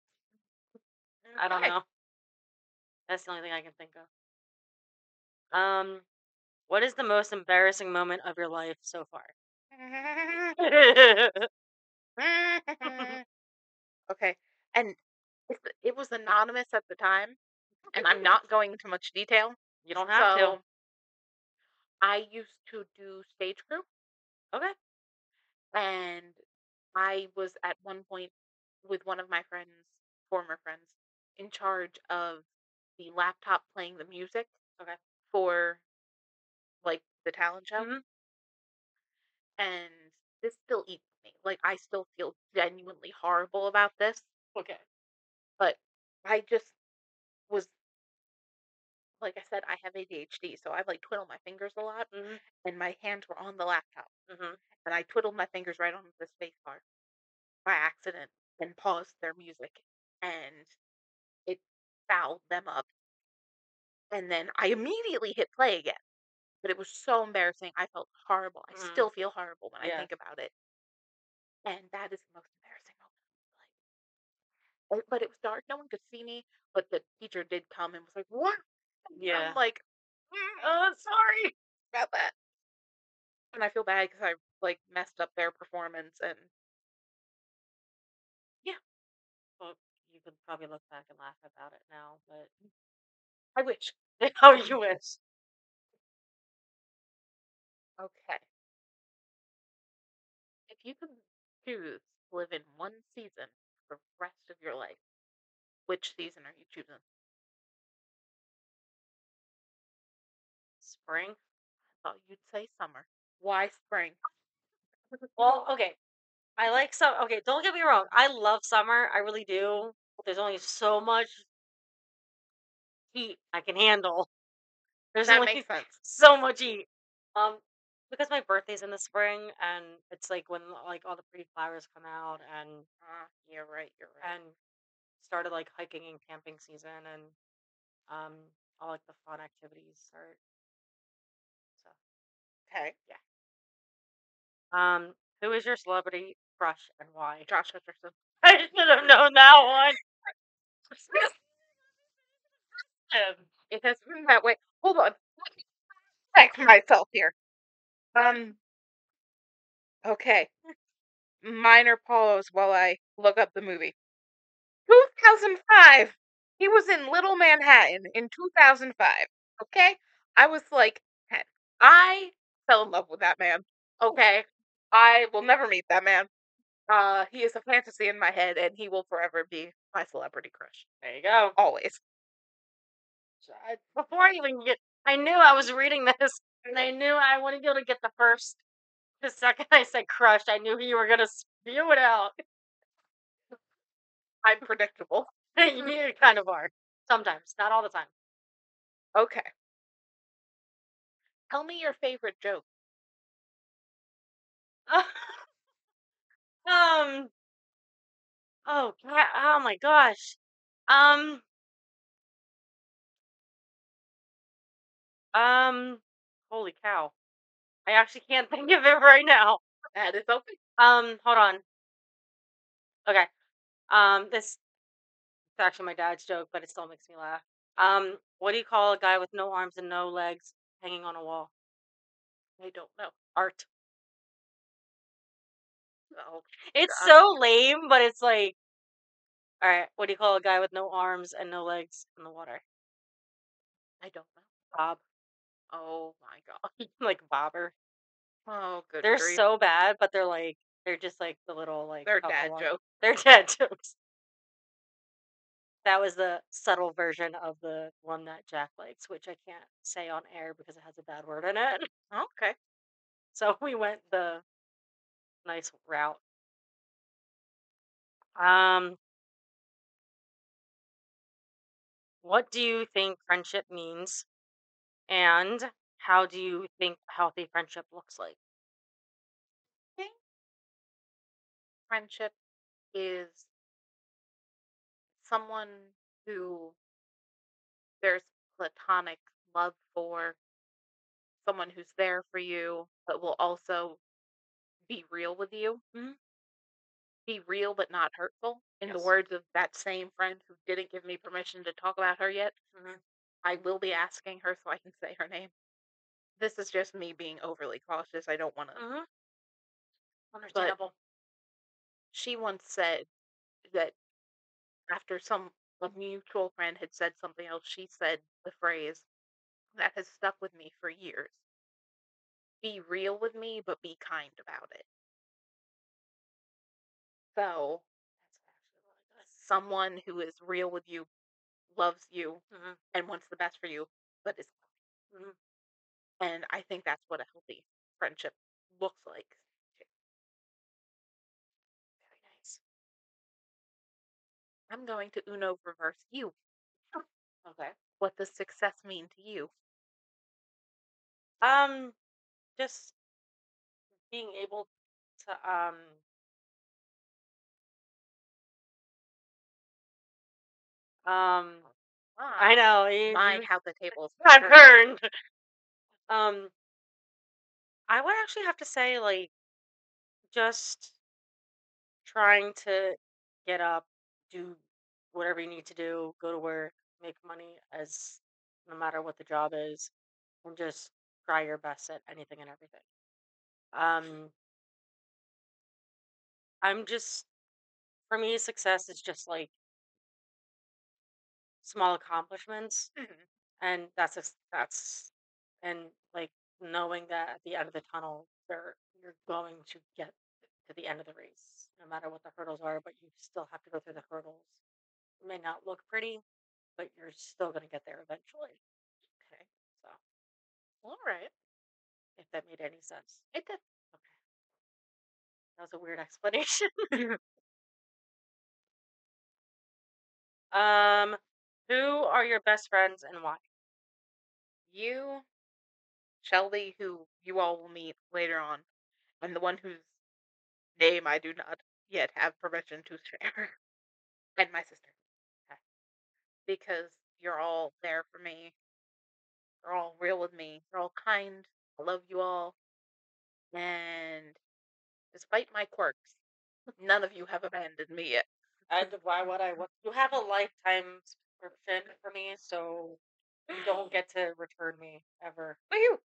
I don't Okay. know. That's the only thing I can think of. Um, what is the most embarrassing moment of your life so far? Okay. And it's, it was anonymous at the time, and I'm not going into much detail. You don't have to. So I used to do stage crew, Okay. and I was at one point with one of my friends, former friends, in charge of the laptop playing the music Okay. for like the talent show. Hmm. And this still eats me. Like I still feel genuinely horrible about this, Okay. but I just was like I said, I have A D H D, so I like twiddle my fingers a lot, Hmm. and my hands were on the laptop, Hmm. and I twiddled my fingers right on the space bar by accident and paused their music, and it fouled them up, and then I immediately hit play again. But it was so embarrassing. I felt horrible. I Hmm. still feel horrible when I Yeah. think about it, and that is the most embarrassing moment. Uh, but it was dark, no one could see me, but the teacher did come and was like, "What?" I'm Yeah. like, Oh, sorry. about that. And I feel bad because I, like, messed up their performance and yeah. Well, you could probably look back and laugh about it now, but I wish. How you wish. Okay. If you could choose to live in one season for the rest of your life, which season are you choosing? Spring. Thought you'd say summer. Why spring? Well, okay. I like some. Okay, don't get me wrong. I love summer. I really do. There's only so much heat I can handle. There's That only makes sense. so much heat. Um, because my birthday's in the spring, and it's like when like all the pretty flowers come out, and Uh, you're right. You're right. and started like hiking and camping season, and um, all like the fun activities start. So Okay. yeah. Um, who is your celebrity crush and why? Josh Hutcherson. I should have known that one. Um, It has been that way. Hold on. Check myself here. Um. Okay. Minor pause while I look up the movie. two thousand five. He was in Little Manhattan in two thousand five. Okay? I was like ten. I fell in love with that man. Okay? I will never meet that man. Uh, he is a fantasy in my head, and he will forever be my celebrity crush. there you go. Always. So I, before I even get, I knew I was reading this, and I knew I wanted you to get the first. The second I said crush, I knew you were gonna spew it out. I'm predictable. You kind of are. Sometimes, not all the time. Okay. Tell me your favorite joke. um. Oh. God, oh my gosh. Um. Um. Holy cow. I actually can't think of it right now. That is okay. Um. Hold on. Okay. Um. This is actually my dad's joke, but it still makes me laugh. Um. What do you call a guy with no arms and no legs hanging on a wall? I don't know. Art. Oh, It's God. so lame, but it's like, all right. What do you call a guy with no arms and no legs in the water? I don't know. Bob. Oh, my God. Like bobber. Oh, good They're grief. so bad, but they're like they're just like the little like They're couple dad ones. jokes. They're dad jokes. That was the subtle version of the one that Jack likes, which I can't say on air because it has a bad word in it. Okay. So we went the nice route. Um, what do you think friendship means, and how do you think healthy friendship looks like? I think friendship is someone who there's platonic love for, someone who's there for you, but will also be real with you. Mhm. Be real but not hurtful. In the Yes. words of that same friend who didn't give me permission to talk about her yet, Hmm. I will be asking her so I can say her name. This is just me being overly cautious. I don't want to. Hmm. But Understandable. she once said that after some a mutual friend had said something else, she said the phrase that has stuck with me for years. Be real with me, but be kind about it. So, That's actually really someone who is real with you, loves you, good. Hmm. and wants the best for you, but is Hmm. and I think that's what a healthy friendship looks like. Very nice. I'm going to Uno reverse you. Okay. What does success mean to you? Um, just being able to um um Ah, I know you, my, you how the tables I've turn. turned. Um, I would actually have to say like just trying to get up, do whatever you need to do, go to work, make money as no matter what the job is, and just try your best at anything and everything. Um, I'm just for me success is just like small accomplishments Mhm. and that's just that's and like knowing that at the end of the tunnel, there you're going to get to the end of the race, no matter what the hurdles are, but you still have to go through the hurdles. It may not look pretty, but you're still going to get there eventually. Okay. So, All right. if that made any sense. It did. Okay. That was a weird explanation. um, who are your best friends and why? You, Shelby, who you all will meet later on, and the one whose name I do not yet have permission to share, and my sister. Okay. Because you're all there for me. You're all real with me. You're all kind. I love you all. And despite my quirks, none of you have abandoned me yet. And why would I? What you have a lifetime subscription for me, so you don't get to return me ever. Woo!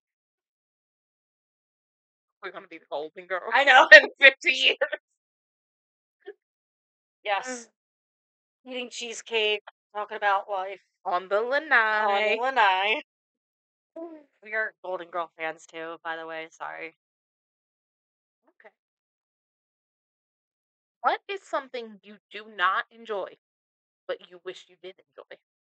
We're gonna be the Golden Girls I know. in fifty years. Yes, eating cheesecake, talking about life On the on lanai. the lanai. We are Golden Girl fans too, by the way. Sorry. Okay. What is something you do not enjoy, but you wish you did enjoy?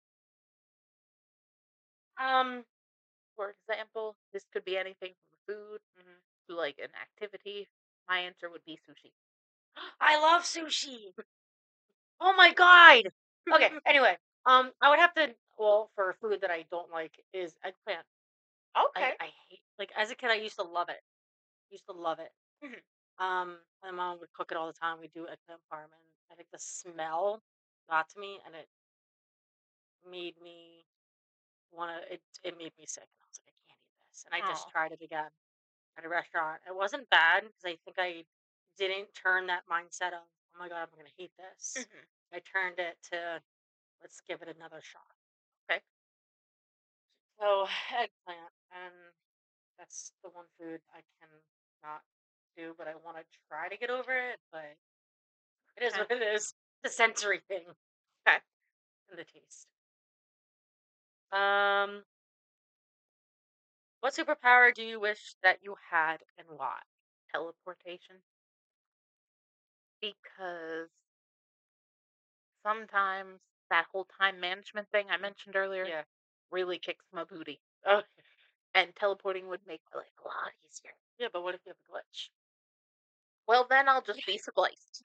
Um, For example, this could be anything from food mhm. to like an activity. My answer would be sushi. I love sushi. Oh my god. Okay. Anyway, um, I would have to. Well, for food that I don't like is eggplant. I Okay. I hate like as a kid I used to love it. Used to love it. Mhm. Um, my mom would cook it all the time. We do eggplant parm, and I think the smell got to me, and it made me wanna. It it made me sick, and I was like, I can't eat this. And I just Oh. tried it again at a restaurant. It wasn't bad because I think I didn't turn that mindset of, oh my god, I'm gonna hate this. Mhm. I turned it to let's give it another shot. Okay. So eggplant, and that's the one food I cannot do, but I want to try to get over it. But it is Okay. what it is. The sensory thing Okay. and the taste. Um, what superpower do you wish that you had and why? Teleportation. Because sometimes that whole time management thing I mentioned earlier Yeah. really kicks my booty. Oh, And teleporting would make my life a lot easier. yeah, but what if you have a glitch? Well, then I'll just be spliced.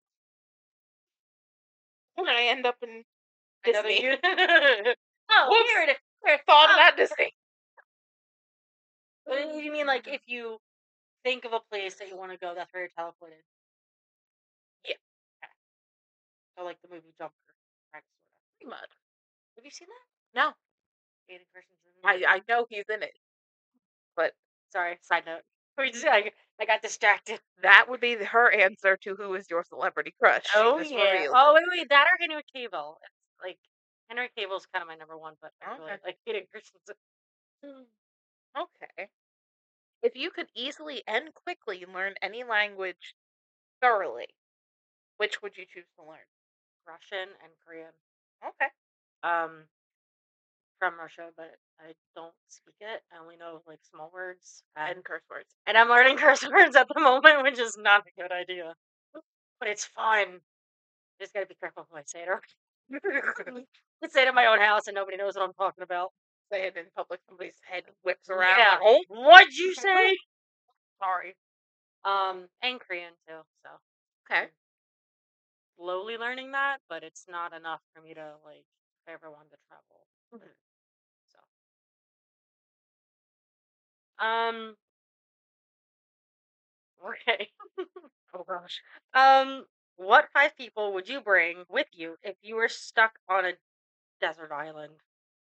And I end up in Another Disney. you. Oh, Whoops! here it is. Here. Thought Oh, about Disney. what do you mean like if you think of a place that you want to go, that's where you're teleported? Yeah, So like the movie Jumper, kind of sort of. pretty much. Have you seen that? No, Aiden Christensen. I I know he's in it, but Sorry, side note. We just- I, I got distracted. that would be her answer to who is your celebrity crush. She Oh just yeah. revealed Oh wait, wait, that or Henry Cavill. It's like Henry Cavill's kind of my number one, but I it. really Okay. like Aiden Christensen. Okay. If you could easily and quickly learn any language thoroughly, which would you choose to learn? Russian and Korean. Okay. Um, from Russia, but I don't speak it. I only know like small words, and And curse words. and I'm learning curse words at the moment, which is not a good idea. But it's fun. Just gotta be careful who I say it. Or I say it in my own house, and nobody knows what I'm talking about. Say it in public, somebody's head whips around. Yeah. Like, oh, What'd you say? sorry. Um, and Korean too. So Okay. I'm slowly learning that, but it's not enough for me to like if I ever wanted to travel. Mhm. So, um, okay. Oh gosh. Um, what five people would you bring with you if you were stuck on a desert island?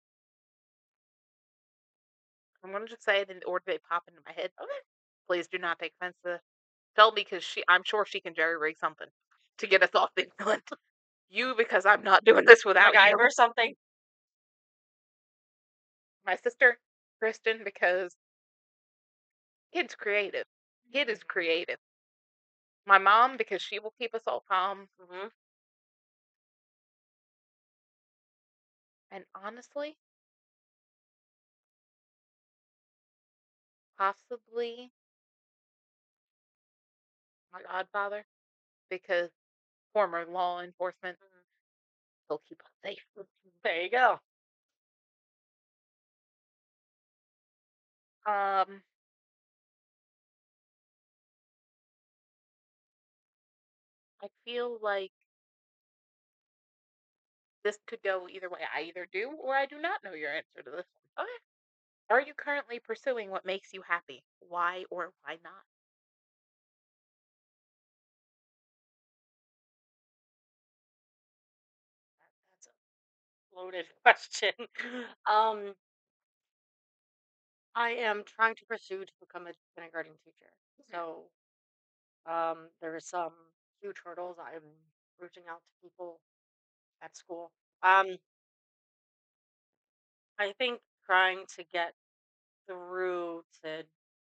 I'm gonna just say it in the order they pop into my head. Okay. Please do not take offense to Shelby because she I'm sure she can jerry rig something to get us off the island. You because I'm not doing this without you. MacGyver something. My sister, Kristen, because kid's creative. Kid is creative. My mom, because she will keep us all calm. Mm-hmm. And honestly, Possibly my godfather, because former law enforcement, Mhm. he'll keep us safe. There you go. Um, I feel like this could go either way. I either do or I do not know your answer to this one. Okay. Are you currently pursuing what makes you happy? Why or why not? That, that's a loaded question. um, I am trying to pursue to become a kindergarten teacher. Mhm. So um, there are some huge hurdles. I'm reaching out to people at school. Um, I think trying to get through to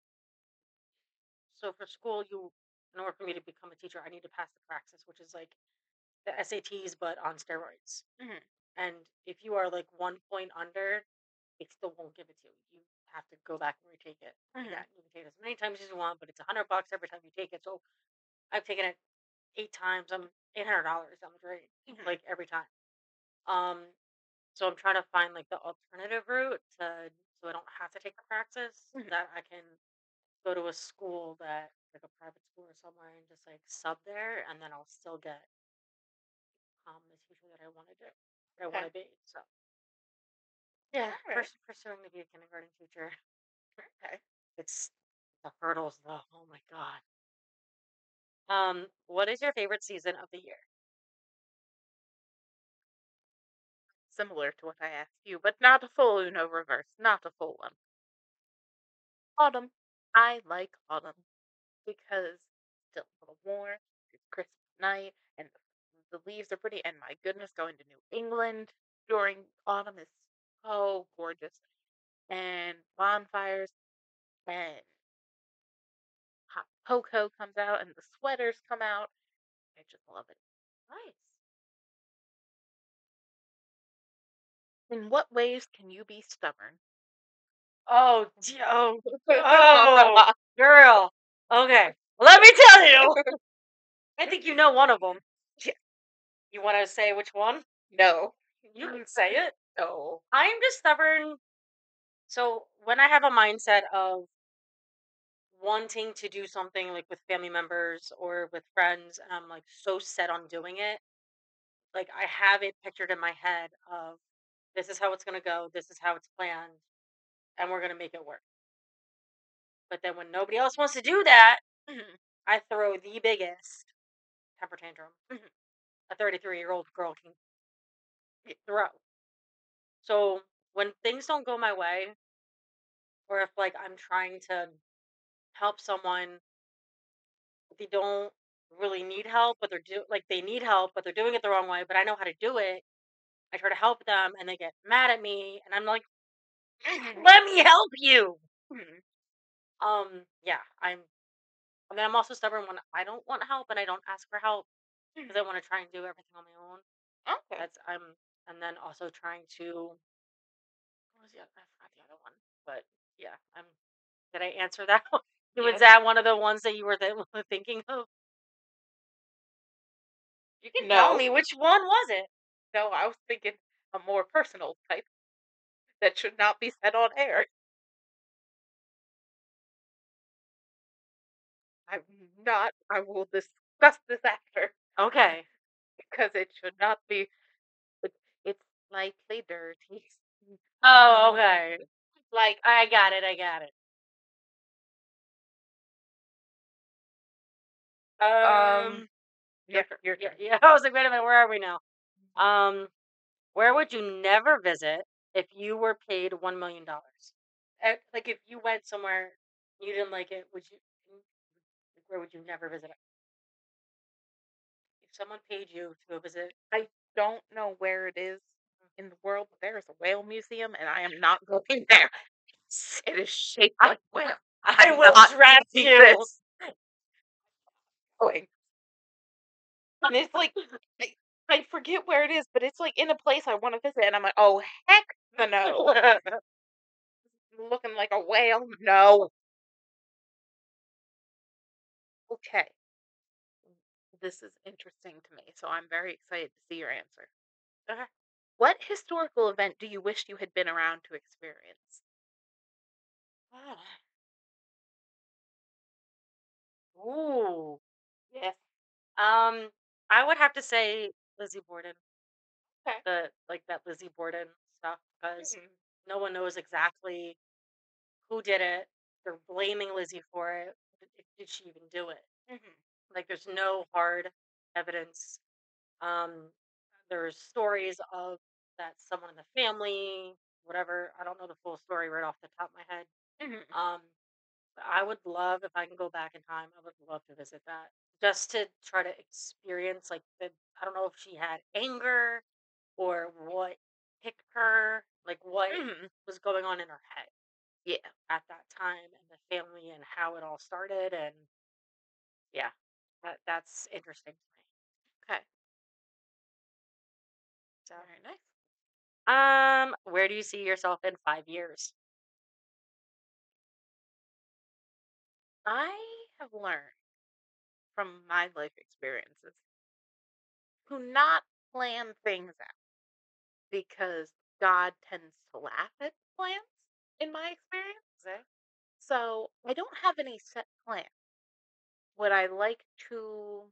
so for school, you in order for me to become a teacher, I need to pass the praxis, which is like the S A Ts but on steroids. Mhm. And if you are like one point under, it still won't give it to you. You have to go back and retake it again. Mhm. You can take it as many times as you want, but it's a hundred bucks every time you take it. So I've taken it eight times. I'm eight hundred dollars. I'm drained Mhm. like every time. Um, so I'm trying to find like the alternative route to so I don't have to take the praxis Mhm. that I can go to a school that like a private school or somewhere and just like sub there and then I'll still get um the teacher that I want to do that I want Okay. to be. So yeah, All right. pers- pursuing to be a kindergarten teacher. Okay. It's the hurdles though. Oh my god. Um, what is your favorite season of the year? Similar to what I asked you, but not a full Uno reverse. Not a full one. Autumn. I like autumn because it's still a little warm. It's crisp at night, and the, the leaves are pretty. And my goodness, going to New England during autumn is so gorgeous. And bonfires and hot cocoa comes out, and the sweaters come out. I just love it. Nice. In what ways can you be stubborn? Oh, gee- oh, oh, girl. Okay, let me tell you. I think you know one of them. Yeah. You want to say which one? No. You can say it. No. I'm just stubborn. So when I have a mindset of wanting to do something like with family members or with friends, and I'm like so set on doing it, like I have it pictured in my head of this is how it's gonna go, this is how it's planned, and we're gonna make it work. But then when nobody else wants to do that, Mhm. I throw the biggest temper tantrum Mhm. a thirty-three year old girl can throw. So when things don't go my way, or if like I'm trying to help someone, but they don't really need help, but they're do like they need help, but they're doing it the wrong way, but I know how to do it. I try to help them and they get mad at me and I'm like, let me help you. Mhm. Um, yeah, I'm I mean I'm also stubborn when I don't want help and I don't ask for help because I Mhm. want to try and do everything on my own. Okay. That's I'm and then also trying to what was the other I forgot the other one. But yeah, I'm did I answer that one? Was Yes. that one of the ones that you were th- thinking of? You can tell No. me which one was it? No, I was thinking a more personal type that should not be said on air. I'm not. I will discuss this after Okay. because it should not be. It's, it's slightly dirty. Oh, okay. Like, I got it. I got it. um, Um, your yeah, turn. your Yeah, turn. yeah. I was like, wait a minute. Where are we now? Um, where would you never visit if you were paid one million dollars? Uh, Like, if you went somewhere you didn't like it, would you? Like, where would you never visit? If someone paid you to go visit, I don't know where it is in the world, but there is a whale museum, and I am not going there. It is shaped I, like a whale. I I'm will not draft seeing you. this going. And it's like I, I forget where it is, but it's like in a place I want to visit, and I'm like, oh heck no, looking like a whale. No. Okay, this is interesting to me, so I'm very excited to see your answer. Okay. What historical event do you wish you had been around to experience? Ah, ooh. Yes. Um, I would have to say Lizzie Borden, Okay. the like that Lizzie Borden stuff, because Mhm. no one knows exactly who did it. They're blaming Lizzie for it. Did, did she even do it? Mhm. Like, there's no hard evidence. Um, there's stories of that someone in the family, whatever. I don't know the full story right off the top of my head. Mhm. Um, but I would love if I can go back in time. I would love to visit that just to try to experience like the. I don't know if she had anger or what hit her, like what Mhm. was going on in her head Yeah. at that time and the family and how it all started. And yeah, that that's interesting to me. Okay. So, Very nice. um, where do you see yourself in five years? I have learned from my life experiences to not plan things out because God tends to laugh at plans in my experience. Okay. So I don't have any set plan. Would I like to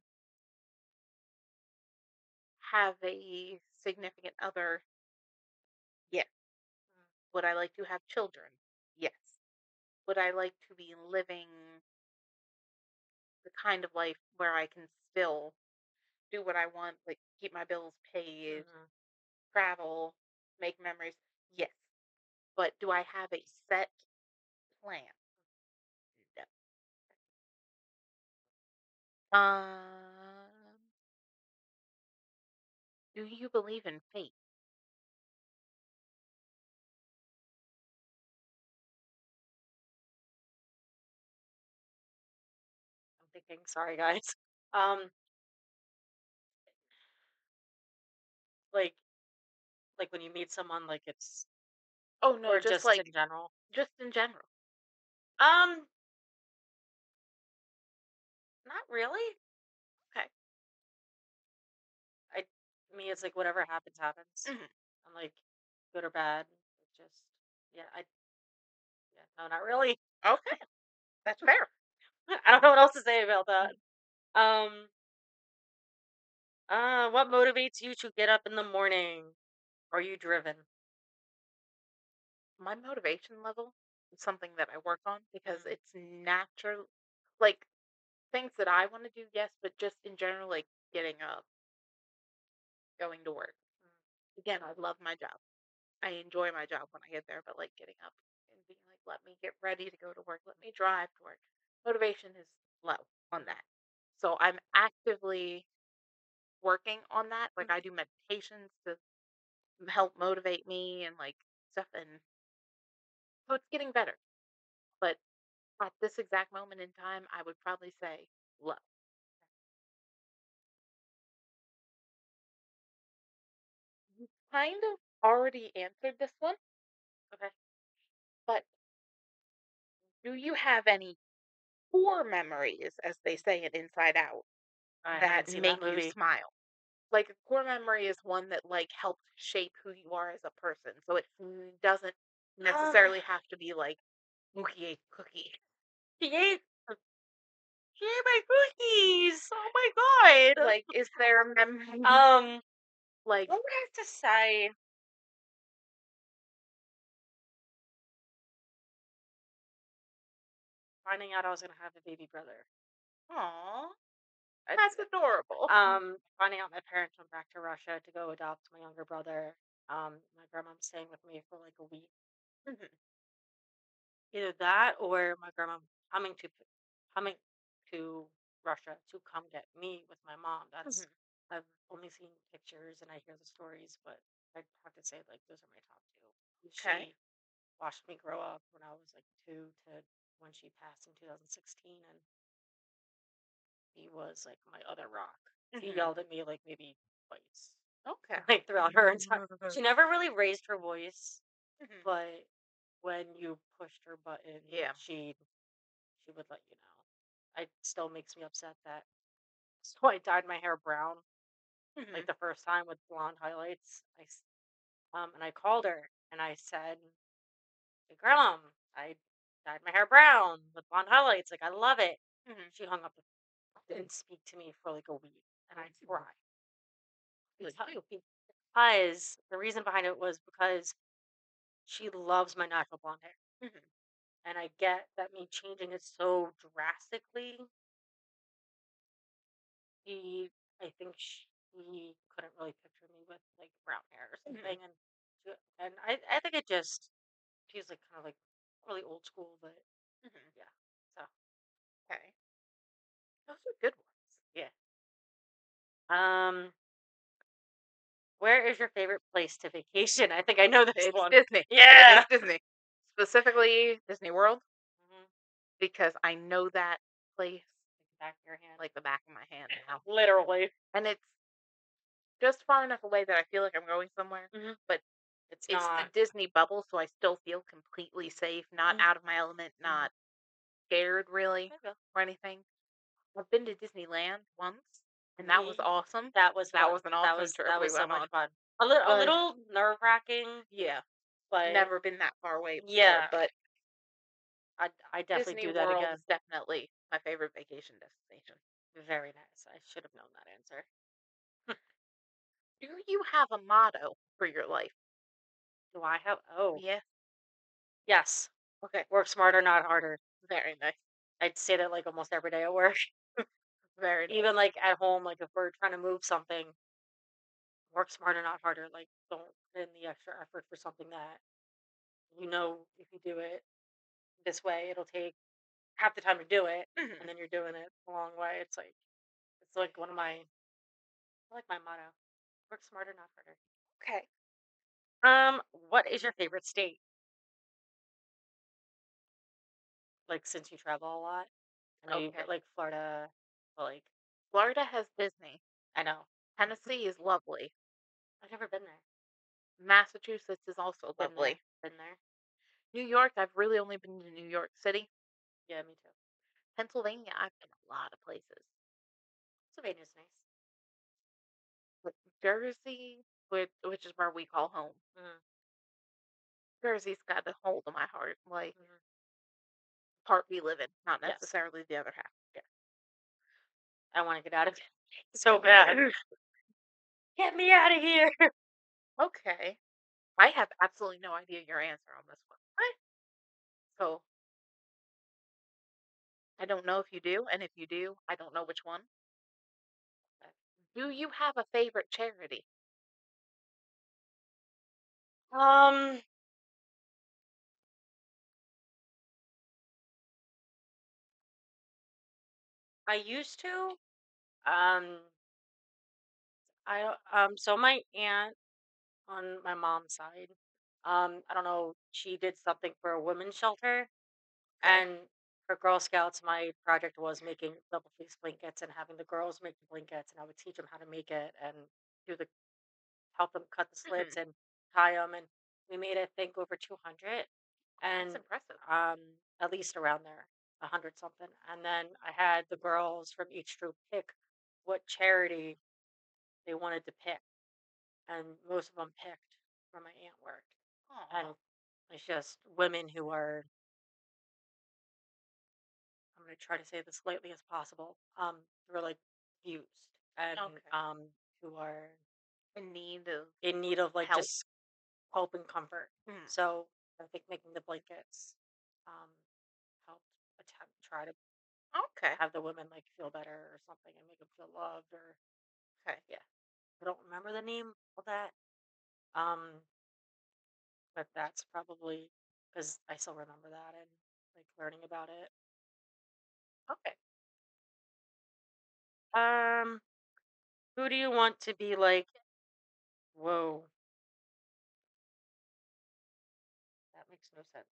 have a significant other? Yes. Mm, Would I like to have children? Yes. Would I like to be living the kind of life where I can still do what I want, like keep my bills paid, mhm. travel, make memories? Yes. But do I have a set plan? No. Um, do you believe in fate? I'm thinking, sorry guys. Um, like like when you meet someone, like it's Oh no, or just just like in general. just in general. Um, not really. Okay. I me, it's like whatever happens, happens. Hmm. I'm like good or bad. It's just yeah, I yeah, no, not really. Okay, that's fair. I don't know what else to say about that. Um, uh, what motivates you to get up in the morning? Are you driven? My motivation level is something that I work on because Mm, it's natural. Like things that I want to do, yes, but just in general, like getting up, going to work. mm, Again, I love my job. I enjoy my job when I get there, but like getting up and being like, let me get ready to go to work, let me drive to work. Motivation is low on mm, that. So I'm actively working on that. mm, Like I do meditations to help motivate me and like stuff. And so it's getting better. But at this exact moment in time, I would probably say low. You kind of already answered this one, okay. but do you have any core memories, as they say in Inside Out, I that haven't seen that make you movie. smile? Like a core memory is one that like helped shape who you are as a person. So it n- doesn't Ah, necessarily have to be like Mookie ate a cookie. she ate she ate my cookies. Oh my god. Like, is there a memory Um, like, I would have to say finding out I was gonna have a baby brother. aw, It's that's adorable? um finding out my parents went back to Russia to go adopt my younger brother. Um, my grandma was staying with me for like a week. Mhm, Either that or my grandma coming to coming to Russia to come get me with my mom. mhm. That's I've only seen pictures and I hear the stories, but I'd have to say like those are my top two. Okay. She watched me grow up when I was like two to when she passed in two thousand sixteen, and he was like my other rock. She Mhm. yelled at me like maybe twice, Okay. like throughout her entire. She never really raised her voice, Mhm. but when you pushed her button, Yeah. she she would let you know. it still makes me upset that so I dyed my hair brown like Mhm. the first time with blonde highlights. I s- um and I called her and I said, "Hey, Grandma, I dyed my hair brown with blonde highlights. Like I love it." Mhm. She hung up, and didn't speak to me for like a week, and I cried Good because too. because the reason behind it was because she loves my natural blonde hair, Mhm. and I get that me changing it so drastically, he, I think she couldn't really picture me with like brown hair or Mhm. something, and she- and I I think it just she's like kind of like really old school, but Mhm. yeah, so Okay. Those are good ones. yeah. Um, where is your favorite place to vacation? I think I know this It's one. Disney. It is Yeah. Disney. Specifically Disney World Mhm. because I know that place Back of your hand. like the back of my hand now. Literally. And it's just far enough away that I feel like I'm going somewhere, Mhm. but It's it's the not. Disney bubble, so I still feel completely safe, not Mhm. out of my element, Mhm. not scared really There you go. or anything. I've been to Disneyland once, and that was Ye awesome. That was That fun. was an That awesome was trip that we was so went much on. fun. A little a But little nerve-wracking, yeah, but never been that far away before. yeah, But I I definitely Disney do that World again. is definitely my favorite vacation destination. Very nice. I should have known that answer. Do you have a motto for your life? Do I have Oh, Yes. yes. Okay. Work smarter, not harder. Very nice. I'd say that like almost every day at work. Very nice. Even like at home, like if we're trying to move something, work smarter, not harder. Like don't put in the extra effort for something that you know if you do it this way, it'll take half the time to do it, and Mhm. then you're doing it the long way. It's like it's like one of my I like my motto. Work smarter, not harder. Okay. Um, what is your favorite state? Like since you travel a lot, I know you Okay. get like Florida, but like Florida has Disney. I know Tennessee is lovely. I've never been there. Massachusetts is also Been there. lovely. Been there. New York, I've really only been to New York City. Yeah, me too. Pennsylvania, I've been a lot of places. Pennsylvania's nice. But Jersey, which, which is where we call home. Mm, Jersey's got a hold of my heart. Like, mhm. part we live in, not Yes. necessarily the other half. Yeah. I want to get out of it so bad. Get me out of here. Okay. I have absolutely no idea your answer on this one. What? So I don't know if you do, and if you do, I don't know which one. Do you have a favorite charity? Um, I used to. Um, I um. So my aunt on my mom's side, um, I don't know. She did something for a women's shelter, Okay. and for Girl Scouts, my project was making double face blankets and having the girls make the blankets, and I would teach them how to make it and do the help them cut the Hmm. slits and tie them, and we made I think over two hundred, That's and impressive. um, at least around there, a hundred something. And then I had the girls from each troop pick what charity they wanted to pick, and most of them picked where my aunt worked, and Oh, it's just women who are I'm going to try to say this lightly as possible. Um, who are like abused and okay. um, who are In need of in need of like help. just hope and comfort. Hmm. So I think making the blankets um, helped attempt try to Okay. have the women like feel better or something and make them feel loved or Okay. yeah. I don't remember the name of that, um, but that's probably because I still remember that and like learning about it. Okay. Um, who do you want to be like? Whoa, that makes no sense.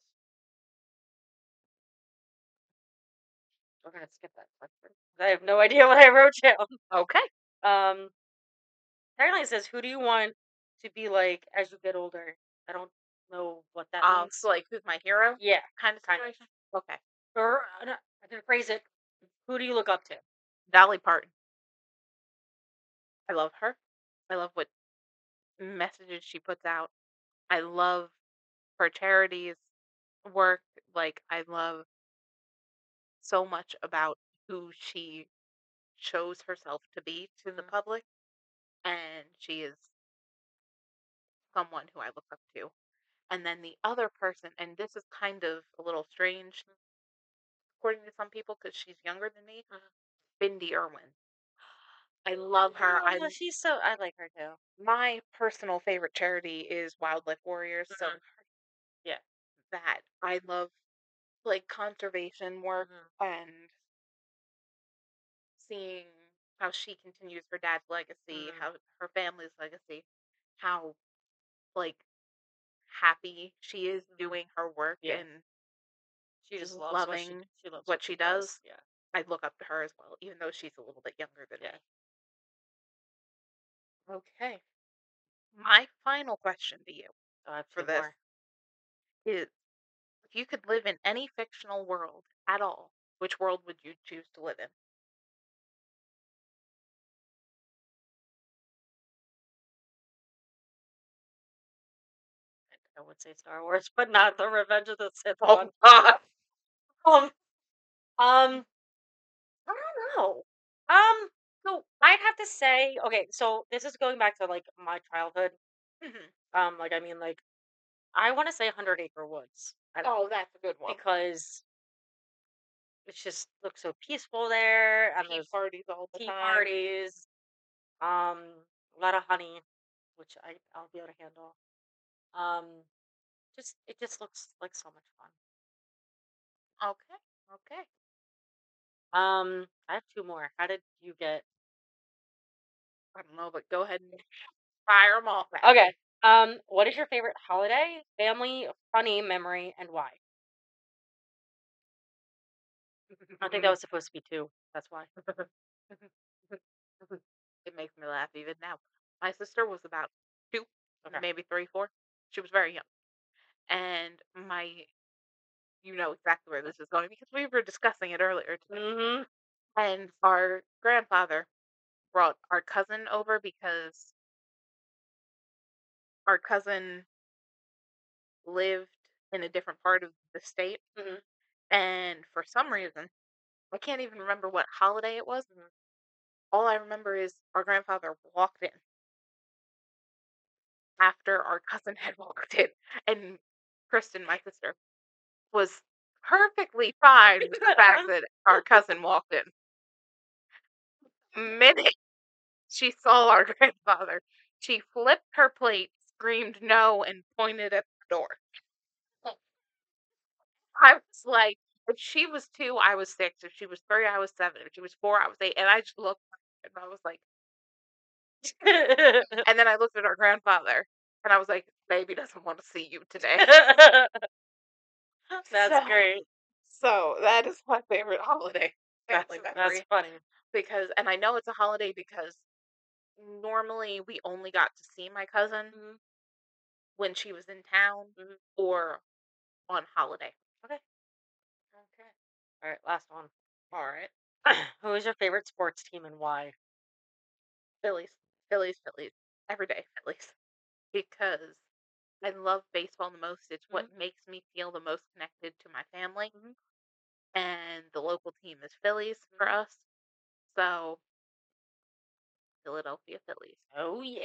We're gonna skip that question. I have no idea what I wrote down. Okay. Um, apparently it says, "Who do you want to be like as you get older?" I don't know what that Um, so means. like who's my hero Yeah, kind of kind of. situation? Okay. Or uh, no, I'm gonna phrase it. Who do you look up to? Dolly Parton. I love her. I love what messages she puts out. I love her charities work. Like, I love so much about who she shows herself to be to the Mhm. public, and she is someone who I look up to. And then the other person, and this is kind of a little strange according to some people because she's younger than me, Mhm. Bindi Irwin. I love her. I Oh, she's so I like her too. My personal favorite charity is Wildlife Warriors, so Mhm. Yeah. that I love like conservation work Mhm. and seeing how she continues her dad's legacy, Mhm. how her family's legacy, how like happy she is Mhm. doing her work Yeah. and She just loves what she loving she loves what what she she does. does. Yeah. I look up to her as well, even though she's a little bit younger than Yeah. me. Okay. My final question to you So I have for two this more. is if you could live in any fictional world at all, which world would you choose to live in? I would say Star Wars, but not the Revenge of the Sith Oh one. God. Um, um, I don't know. Um, so I'd have to say, okay, so this is going back to like my childhood. Mhm. Um, like I mean, like I want to say Hundred Acre Woods. I, Oh, that's a good one. because it just looks so peaceful there, and Tea there's parties all the tea time. parties, um, a lot of honey, which I I'll be able to handle. Um, just it just looks like so much fun. Okay. Okay. Um, I have two more. How did you get? I don't know, but go ahead and fire them off at me. Okay. Um, what is your favorite holiday, family, funny memory, and why? I think that was supposed to be two. That's why. It makes me laugh even now. My sister was about two, Okay. maybe three, four. She was very young. And my, you know exactly where this is going because we were discussing it earlier today. Mhm. And our grandfather brought our cousin over because our cousin lived in a different part of the state. Mhm. And for some reason, I can't even remember what holiday it was. Mhm. All I remember is our grandfather walked in after our cousin had walked in. And Kristen, my sister, was perfectly fine with the fact that our cousin walked in. Minute she saw our grandfather, she flipped her plate, screamed no, and pointed at the door. I was like, if she was two, I was six. If she was three, I was seven. If she was four, I was eight. And I just looked and I was like, and then I looked at our grandfather and I was like, baby doesn't want to see you today. That's So, great. so that is my favorite holiday That's family that's memory funny. because, and I know it's a holiday because normally we only got to see my cousin Mhm. when she was in town Mhm. or on holiday. Okay. Okay. All right. Last one. All right. Who is your favorite sports team and why? Phillies, Phillies, Phillies. Every day, Phillies. Because I love baseball the most. It's what Mhm. makes me feel the most connected to my family. Mhm. And the local team is Phillies for Mhm. us. So, Philadelphia Phillies. Oh yeah.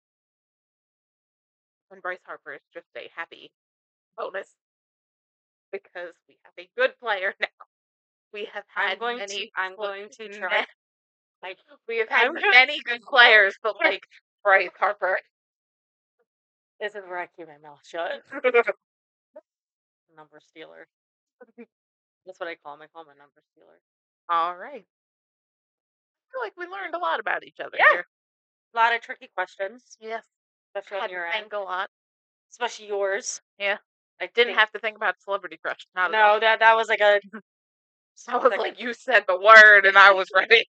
And Bryce Harper is just a happy bonus because we have a good player now. We have I'm had going to many, I'm well, going to try. ma- I we have had I'm gonna. many good players, but like Bryce Harper. This is where I keep my mouth shut. Number stealer. That's what I call him. I call him a number stealer. All right. I feel like we learned a lot about each other Yeah. here. A lot of tricky questions, Yes. especially on Had to your end, think a lot. especially yours. Yeah. I Didn't think have to think about celebrity crush. Not at all. no, that that was like a I was second. like, you said the word and I was ready.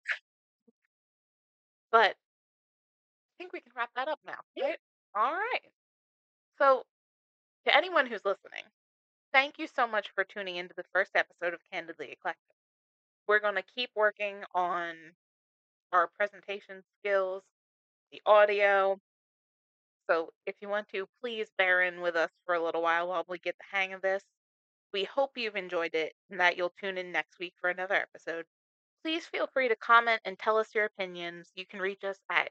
But I think we can wrap that up now. Yeah. Right? All right. So, to anyone who's listening, thank you so much for tuning into the first episode of Candidly Eclectic. We're going to keep working on our presentation skills, the audio. So if you want to, please bear in with us for a little while while we get the hang of this. We hope you've enjoyed it and that you'll tune in next week for another episode. Please feel free to comment and tell us your opinions. You can reach us at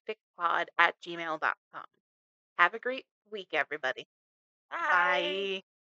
candidlyeclecticpod at gmail dot com. Have a great week, everybody. Bye. Bye.